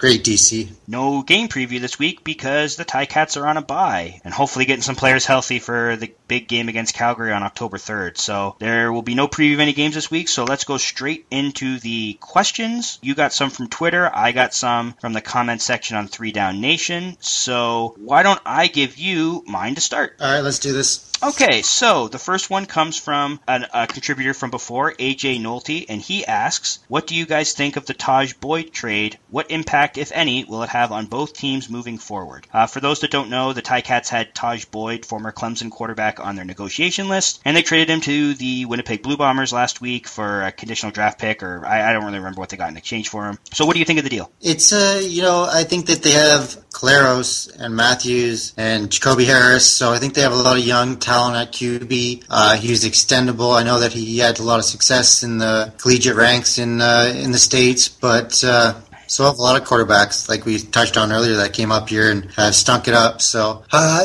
DC. No game preview this week because the Ticats are on a bye and hopefully getting some players healthy for the big game against Calgary on October 3rd. So there will be no preview of any games this week. So let's go straight into the questions. You got some from Twitter. I got some from the comment section on 3 Down Nation. So why don't I give you mine to start? All right, let's do this. Okay, so the first one comes from a contributor from before, AJ Nolte, and he asks, what do you guys think of the Taj Boyd trade? What impact, if any, will it have on both teams moving forward? For those that don't know, the Ticats had Taj Boyd, former Clemson quarterback, on their negotiation list, and they traded him to the Winnipeg Blue Bombers last week for a conditional draft pick, or I don't really remember what they got in exchange for him. So what do you think of the deal? It's, I think that they have Claros and Matthews and Jacoby Harris, so I think they have a lot of young talent at QB. He was extendable. I know that he had a lot of success in the collegiate ranks in the States, but so have a lot of quarterbacks, like we touched on earlier, that came up here and have stunk it up. So,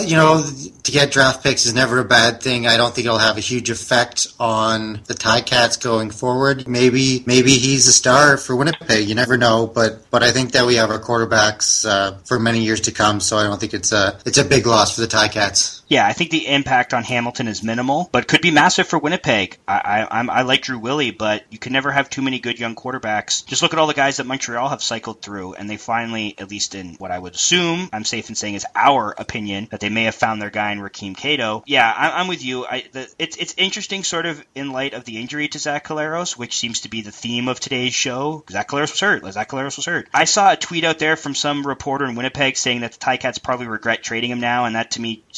to get draft picks is never a bad thing. I don't think it'll have a huge effect on the Ticats going forward. Maybe he's a star for Winnipeg. You never know, but I think that we have our quarterbacks for many years to come. So I don't think it's a big loss for the Ticats. Yeah, I think the impact on Hamilton is minimal, but could be massive for Winnipeg. I like Drew Willie, but you can never have too many good young quarterbacks. Just look at all the guys that Montreal have cycled through, and they finally, at least in what I would assume, I'm safe in saying is our opinion, that they may have found their guy in Rakeem Cato. Yeah, I'm with you. It's interesting sort of in light of the injury to Zach Collaros, which seems to be the theme of today's show. Zach Collaros was hurt. I saw a tweet out there from some reporter in Winnipeg saying that the Ticats probably regret trading him now, and that to me just made me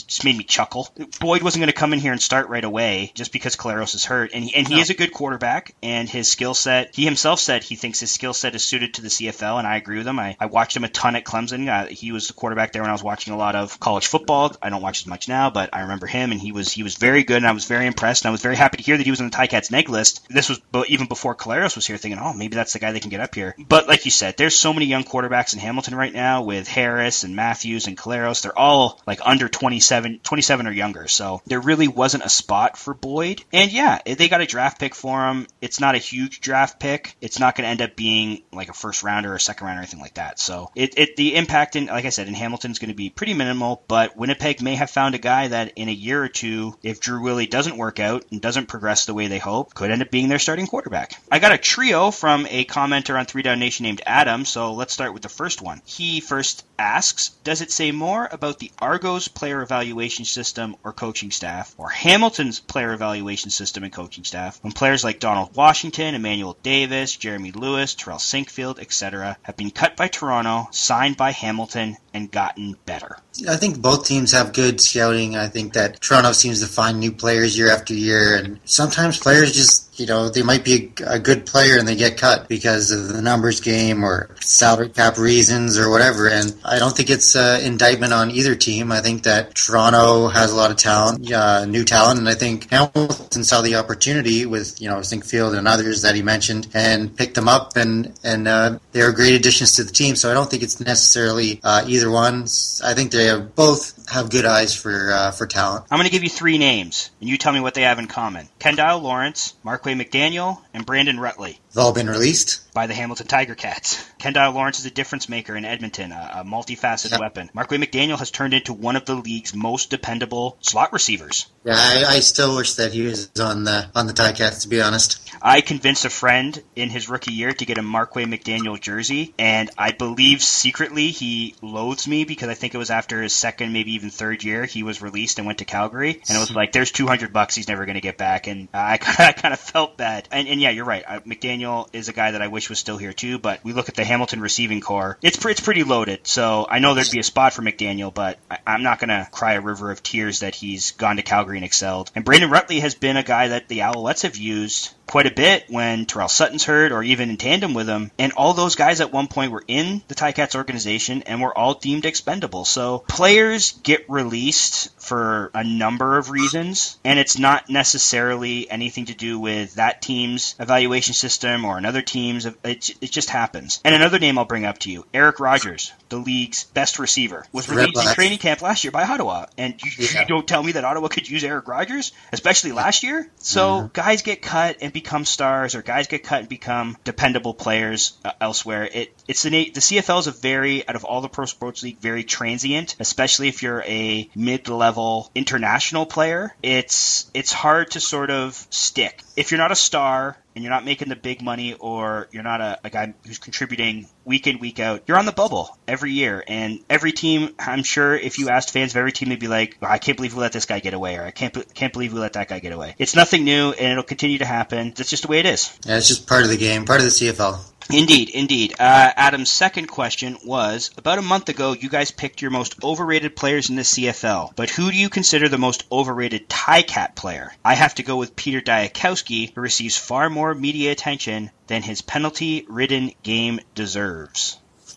me chuckle. Boyd wasn't going to come in here and start right away just because Collaros is hurt. And he is a good quarterback, and his skill set, he himself said he thinks his skill set is suited to the CFL, and I agree with him. I watched him a ton at Clemson. He was the quarterback there when I was watching a lot of college football. I don't watch as much now, but I remember him, and he was very good, and I was very impressed, and I was very happy to hear that he was on the Ticats neg list. This was even before Collaros was here, thinking, oh, maybe that's the guy they can get up here. But like you said, there's so many young quarterbacks in Hamilton right now with Harris and Matthews and Collaros. They're all like under 27 or younger, so there really wasn't a spot for Boyd. And yeah, they got a draft pick for him. It's not a huge draft pick. It's not going to end up being like a first rounder or a second rounder or anything like that. So the impact in, like I said, in Hamilton is going to be pretty minimal, but Winnipeg may have found a guy that in a year or two, if Drew Willie doesn't work out and doesn't progress the way they hope, could end up being their starting quarterback. I got a trio from a commenter on 3 Down Nation named Adam, so let's start with the first one. He first asks, does it say more about the Argos player evaluation system or coaching staff, or Hamilton's player evaluation system and coaching staff, when players like Donald Washington, Emmanuel Davis, Jeremy Lewis, Terrell Sinkfield, etc. have been cut by Toronto, signed by Hamilton, and gotten better? I think both teams have good scouting. I think that Toronto seems to find new players year after year, and sometimes players just, they might be a good player and they get cut because of the numbers game or salary cap reasons or whatever. And I don't think it's an indictment on either team. I think that Toronto has a lot of talent, new talent, and I think Hamilton saw the opportunity with, Sinkfield and others that he mentioned and picked them up, and they're great additions to the team. So I don't think it's necessarily either one. I think they both have good eyes for talent. I'm going to give you 3 names, and you tell me what they have in common. Kendall Lawrence, Marquay McDaniel, and Brandon Rutley. They've all been released by the Hamilton Tiger Cats. Kendall Lawrence is a difference maker in Edmonton, a multifaceted weapon. Marquay McDaniel has turned into one of the league's most dependable slot receivers. Yeah, I still wish that he was on the Ticats, to be honest. I convinced a friend in his rookie year to get a Marquay McDaniel jersey, and I believe secretly he loathes me because I think it was after his second, maybe even third year, he was released and went to Calgary, and it was like, there's $200 he's never going to get back, and I kind of felt bad. And yeah, you're right. McDaniel is a guy that I wish was still here too, but we look at the Hamilton receiving core, it's pretty loaded, so I know there'd be a spot for McDaniel, but I'm not going to cry a river of tears that he's gone to Calgary and excelled. And Brandon Rutley has been a guy that the Alouettes have used quite a bit when Terrell Sutton's hurt or even in tandem with him. And all those guys at one point were in the Ticats organization and were all deemed expendable. So players get released for a number of reasons, and it's not necessarily anything to do with that team's evaluation system or another team's. It just happens. And another name I'll bring up to you, Eric Rogers, the league's best receiver, was released in training camp last year by Ottawa. And you don't tell me that Ottawa could use Eric Rogers, especially last year? So guys get cut and become stars, or guys get cut and become dependable players elsewhere. It's the CFL is out of all the pro sports league, very transient, especially if you're a mid-level international player. It's hard to sort of stick. If you're not a star and you're not making the big money, or you're not a guy who's contributing week in, week out, you're on the bubble every year. And every team, I'm sure if you asked fans of every team, they'd be like, I can't believe we let this guy get away, or I can't believe we let that guy get away. It's nothing new, and it'll continue to happen. That's just the way it is. Yeah, it's just part of the game, part of the CFL. Indeed. Adam's second question was, about a month ago, you guys picked your most overrated players in the CFL, but who do you consider the most overrated Ticat player? I have to go with Peter Diakowski, who receives far more media attention than his penalty-ridden game deserves.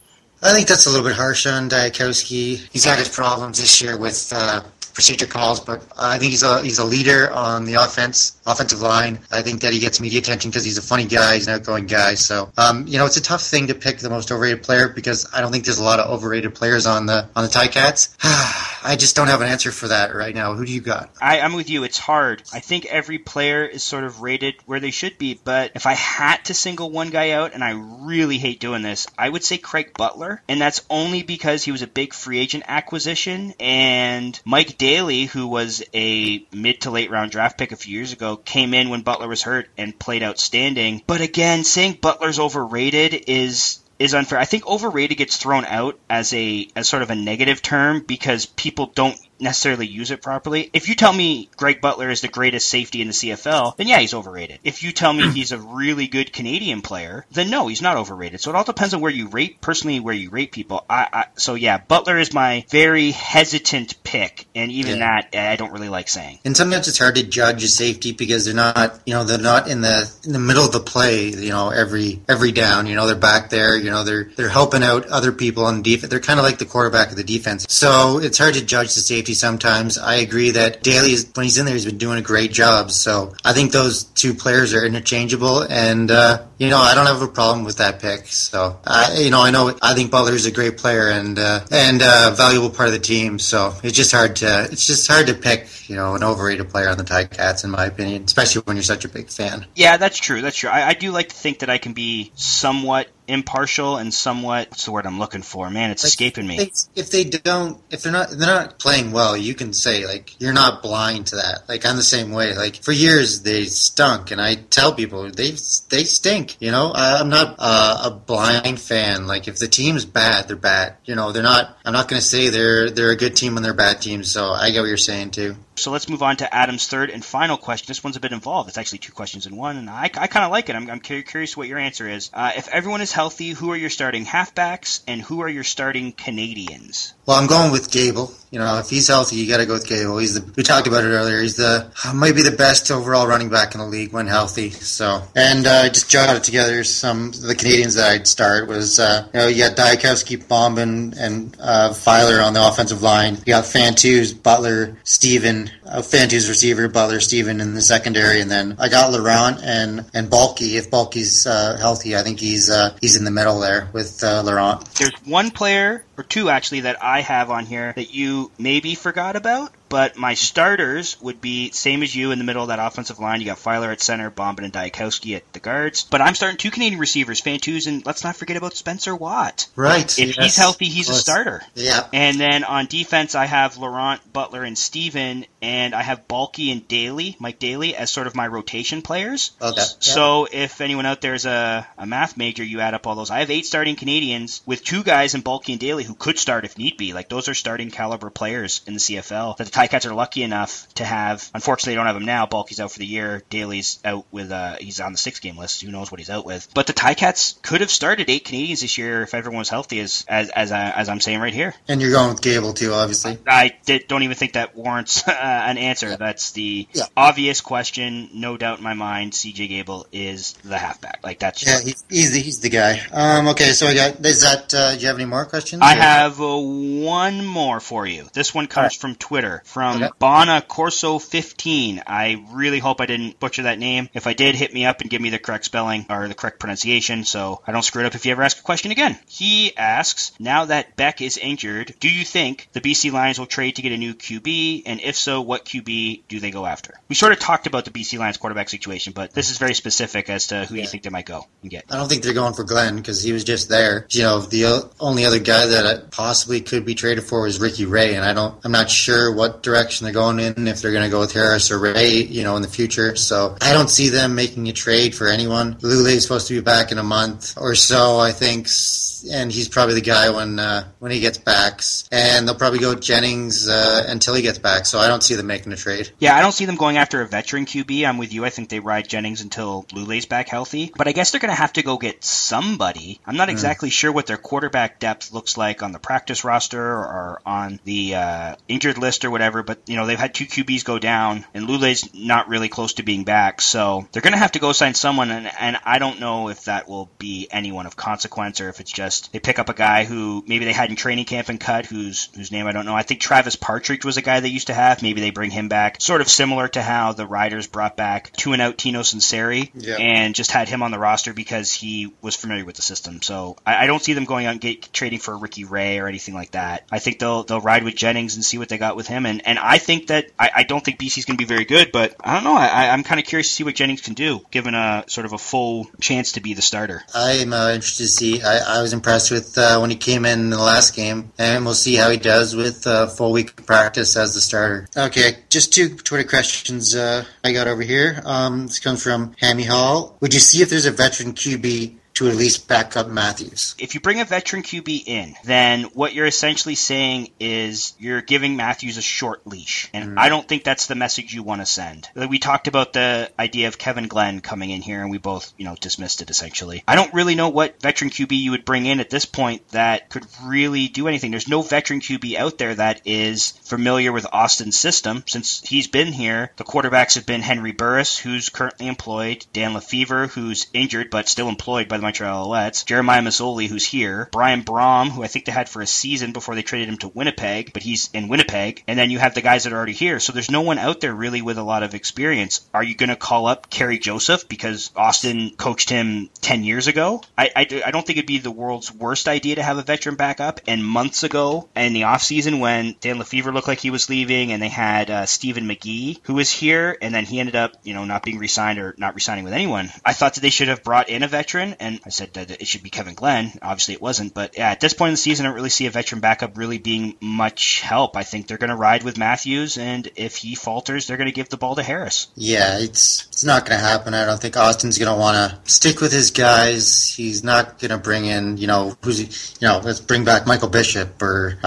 I think that's a little bit harsh on Diakowski. He's had his problems this year with procedure calls, but I think he's a leader on the offensive line. I think that he gets media attention because he's a funny guy, he's an outgoing guy. So, it's a tough thing to pick the most overrated player because I don't think there's a lot of overrated players on the Ticats. I just don't have an answer for that right now. Who do you got? I'm with you. It's hard. I think every player is sort of rated where they should be, but if I had to single one guy out, and I really hate doing this, I would say Craig Butler, and that's only because he was a big free agent acquisition, and Mike Daly, who was a mid to late round draft pick a few years ago, came in when Butler was hurt and played outstanding. But again, saying Butler's overrated is unfair. I think overrated gets thrown out as sort of a negative term because people don't necessarily use it properly. If you tell me Greg Butler is the greatest safety in the CFL, then yeah, he's overrated. If you tell me he's a really good Canadian player, then no, he's not overrated. So it all depends on where you rate people. So yeah, Butler is my very hesitant pick, and even that I don't really like saying. And sometimes it's hard to judge a safety because they're not in the middle of the play, every down. They're back there. They're helping out other people on defense. They're kind of like the quarterback of the defense. So it's hard to judge the safety sometimes. I agree that Daly, when he's in there, he's been doing a great job. So I think those two players are interchangeable, and I don't have a problem with that pick. So I think Butler's a great player and a valuable part of the team. So it's just hard to pick an overrated player on the Ticats, in my opinion, especially when you're such a big fan. Yeah, that's true. I do like to think that I can be somewhat impartial and somewhat, what's the word I'm looking for? Man, it's escaping me. If they're not playing well, you can say you're not blind to that. I'm the same way. For years they stunk, and I tell people they stink. I'm not a blind fan. If the team's bad, they're bad. They're not. I'm not going to say they're a good team when they're bad teams. So I get what you're saying too. So let's move on to Adam's third and final question. This one's a bit involved. It's actually two questions in one, and I kind of like it. I'm curious what your answer is. If everyone is healthy, who are your starting halfbacks, and who are your starting Canadians? Well, I'm going with Gable. If he's healthy, you got to go with Gable. We talked about it earlier. He's might be the best overall running back in the league when healthy. So, and I just jotted together some of the Canadians that I'd start was, you got Diakowski, Bombin, and Filer on the offensive line. You got Fantus, Butler, Steven, Fantus receiver, Butler, Steven in the secondary, and then I got Laurent and Bulky. If Bulky's healthy, I think he's in the middle there with Laurent. There's one player, or two actually, that I have on here that you maybe forgot about, but my starters would be same as you in the middle of that offensive line. You got Filer at center, Bombin and Diakowski at the guards. But I'm starting two Canadian receivers, Fantus, and let's not forget about Spencer Watt. Right. If he's healthy, he's a starter. Yeah. And then on defense, I have Laurent, Butler, and Steven, and I have Bulky and Mike Daly, as sort of my rotation players. Okay. So if anyone out there is a math major, you add up all those. I have 8 starting Canadians with 2 guys in Bulky and Daly who could start if need be. Those are starting caliber players in the CFL that the Ticats are lucky enough to have. Unfortunately, they don't have him now. Bulky's out for the year. Daly's out with he's on the 6-game list. Who knows what he's out with? But the Ticats could have started 8 Canadians this year if everyone was healthy, as I'm saying right here. And you're going with Gable too, obviously. I don't even think that warrants an answer. Yeah. That's the obvious question, no doubt in my mind. CJ Gable is the halfback. That's he's the guy. Okay, so do you have any more questions? I have one more for you. This one comes from Twitter, from Bana Corso 15. I really hope I didn't butcher that name. If I did, hit me up and give me the correct spelling or the correct pronunciation so I don't screw it up if you ever ask a question again. He asks, now that Beck is injured, do you think the BC Lions will trade to get a new QB? And if so, what QB do they go after? We sort of talked about the BC Lions quarterback situation, but this is very specific as to who you think they might go and get. I don't think they're going for Glenn because he was just there. The only other guy that possibly could be traded for is Ricky Ray, and I'm not sure what direction they're going in, if they're going to go with Harris or Ray, in the future. So I don't see them making a trade for anyone. Lule is supposed to be back in a month or so, I think, and he's probably the guy when he gets back. And they'll probably go with Jennings until he gets back. So I don't see them making a trade. Yeah, I don't see them going after a veteran QB. I'm with you. I think they ride Jennings until Lule's back healthy. But I guess they're going to have to go get somebody. I'm not exactly sure what their quarterback depth looks like on the practice roster or on the injured list or whatever. But, they've had 2 QBs go down, and Lule's not really close to being back. So they're going to have to go sign someone, and I don't know if that will be anyone of consequence or if it's just they pick up a guy who maybe they had in training camp and cut, whose name I don't know. I think Travis Partridge was a guy they used to have. Maybe they bring him back, sort of similar to how the Riders brought back 2-and-out Tino Sinceri and just had him on the roster because he was familiar with the system. So I don't see them going out and trading for Ricky Ray or anything like that. I think they'll ride with Jennings and see what they got with him. And I think that I don't think BC's going to be very good, but I don't know. I'm kind of curious to see what Jennings can do, given a sort of a full chance to be the starter. I'm interested to see. I was impressed with when he came in the last game, and we'll see how he does with a full week of practice as the starter. Okay, just 2 Twitter questions I got over here. This comes from Hammy Hall. Would you see if there's a veteran QB to at least back up Matthews. If you bring a veteran QB in, then what you're essentially saying is you're giving Matthews a short leash. And I don't think that's the message you want to send. We talked about the idea of Kevin Glenn coming in here, and we both, dismissed it essentially. I don't really know what veteran QB you would bring in at this point that could really do anything. There's no veteran QB out there that is familiar with Austin's system. Since he's been here, the quarterbacks have been Henry Burris, who's currently employed, Dan Lefevre, who's injured but still employed by the Montreal Alouettes, Jeremiah Masoli, who's here, Brian Brom, who I think they had for a season before they traded him to Winnipeg, but he's in Winnipeg, and then you have the guys that are already here. So there's no one out there really with a lot of experience. Are you going to call up Kerry Joseph because Austin coached him 10 years ago? I don't think it'd be the world's worst idea to have a veteran backup. And months ago in the offseason when Dan Lefevre looked like he was leaving and they had Stephen McGee who was here, and then he ended up not being re-signed or not re-signing with anyone. I thought that they should have brought in a veteran, and I said that it should be Kevin Glenn. Obviously it wasn't, but yeah, at this point in the season I don't really see a veteran backup really being much help. I think they're going to ride with Matthews, and if he falters, they're going to give the ball to Harris. Yeah, it's not going to happen. I don't think Austin's going to want to stick with his guys. He's not going to bring in, let's bring back Michael Bishop or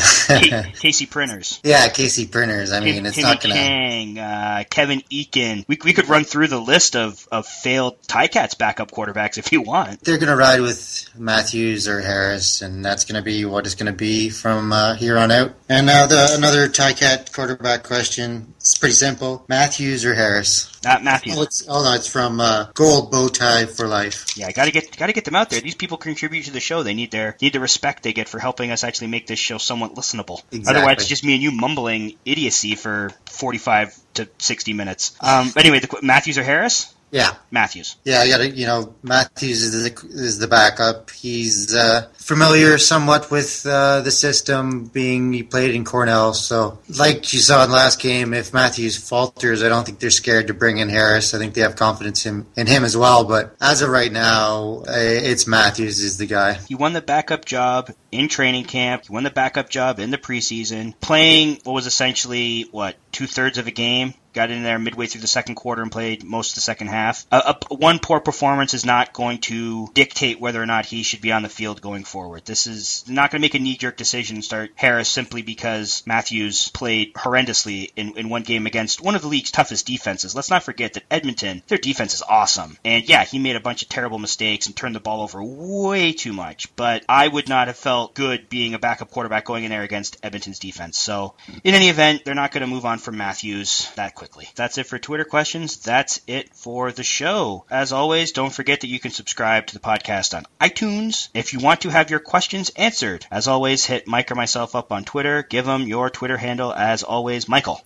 Casey Printers. Yeah, Casey Printers. I mean, it's Timmy not going to. Kevin Eakin. We could run through the list of failed Ticats backup quarterbacks if you want. They're going to ride with Matthews or Harris, and that's going to be what it's going to be from here on out. And now another Ticat quarterback question. It's pretty simple. Matthews or Harris? Matthews. It's from Gold Bowtie for Life. Yeah, gotta get them out there. These people contribute to the show. They need the respect they get for helping us actually make this show somewhat listenable. Exactly. Otherwise, it's just me and you mumbling idiocy for 45 to 60 minutes. Anyway, Matthews or Harris? Yeah. Matthews. Yeah, Matthews is the backup. He's familiar somewhat with the system, being he played in Cornell. So, like you saw in the last game, if Matthews falters, I don't think they're scared to bring in Harris. I think they have confidence in him as well. But as of right now, it's Matthews is the guy. He won the backup job in training camp. He won the backup job in the preseason, playing what was essentially, 2/3 of a game. Got in there midway through the second quarter and played most of the second half. One poor performance is not going to dictate whether or not he should be on the field going forward. This is not going to make a knee-jerk decision and start Harris simply because Matthews played horrendously in one game against one of the league's toughest defenses. Let's not forget that Edmonton, their defense is awesome. And yeah, he made a bunch of terrible mistakes and turned the ball over way too much. But I would not have felt good being a backup quarterback going in there against Edmonton's defense. So in any event, they're not going to move on from Matthews that quickly. That's it for Twitter questions. That's it for the show. As always, don't forget that you can subscribe to the podcast on iTunes. If you want to have your questions answered, as always, hit Mike or myself up on Twitter. Give them your Twitter handle, as always, Michael.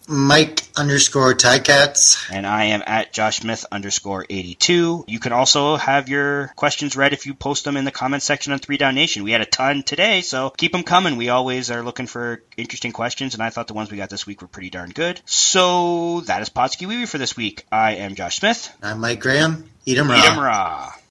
Mike_Ticats. And I am at JoshSmith_82. You can also have your questions read if you post them in the comments section on 3 Down Nation. We had a ton today, so keep them coming. We always are looking for interesting questions, and I thought the ones we got this week were pretty darn good. So that is Podski Weeby for this week. I am Josh Smith. I'm Mike Graham. Eat 'em raw. Eat 'em raw.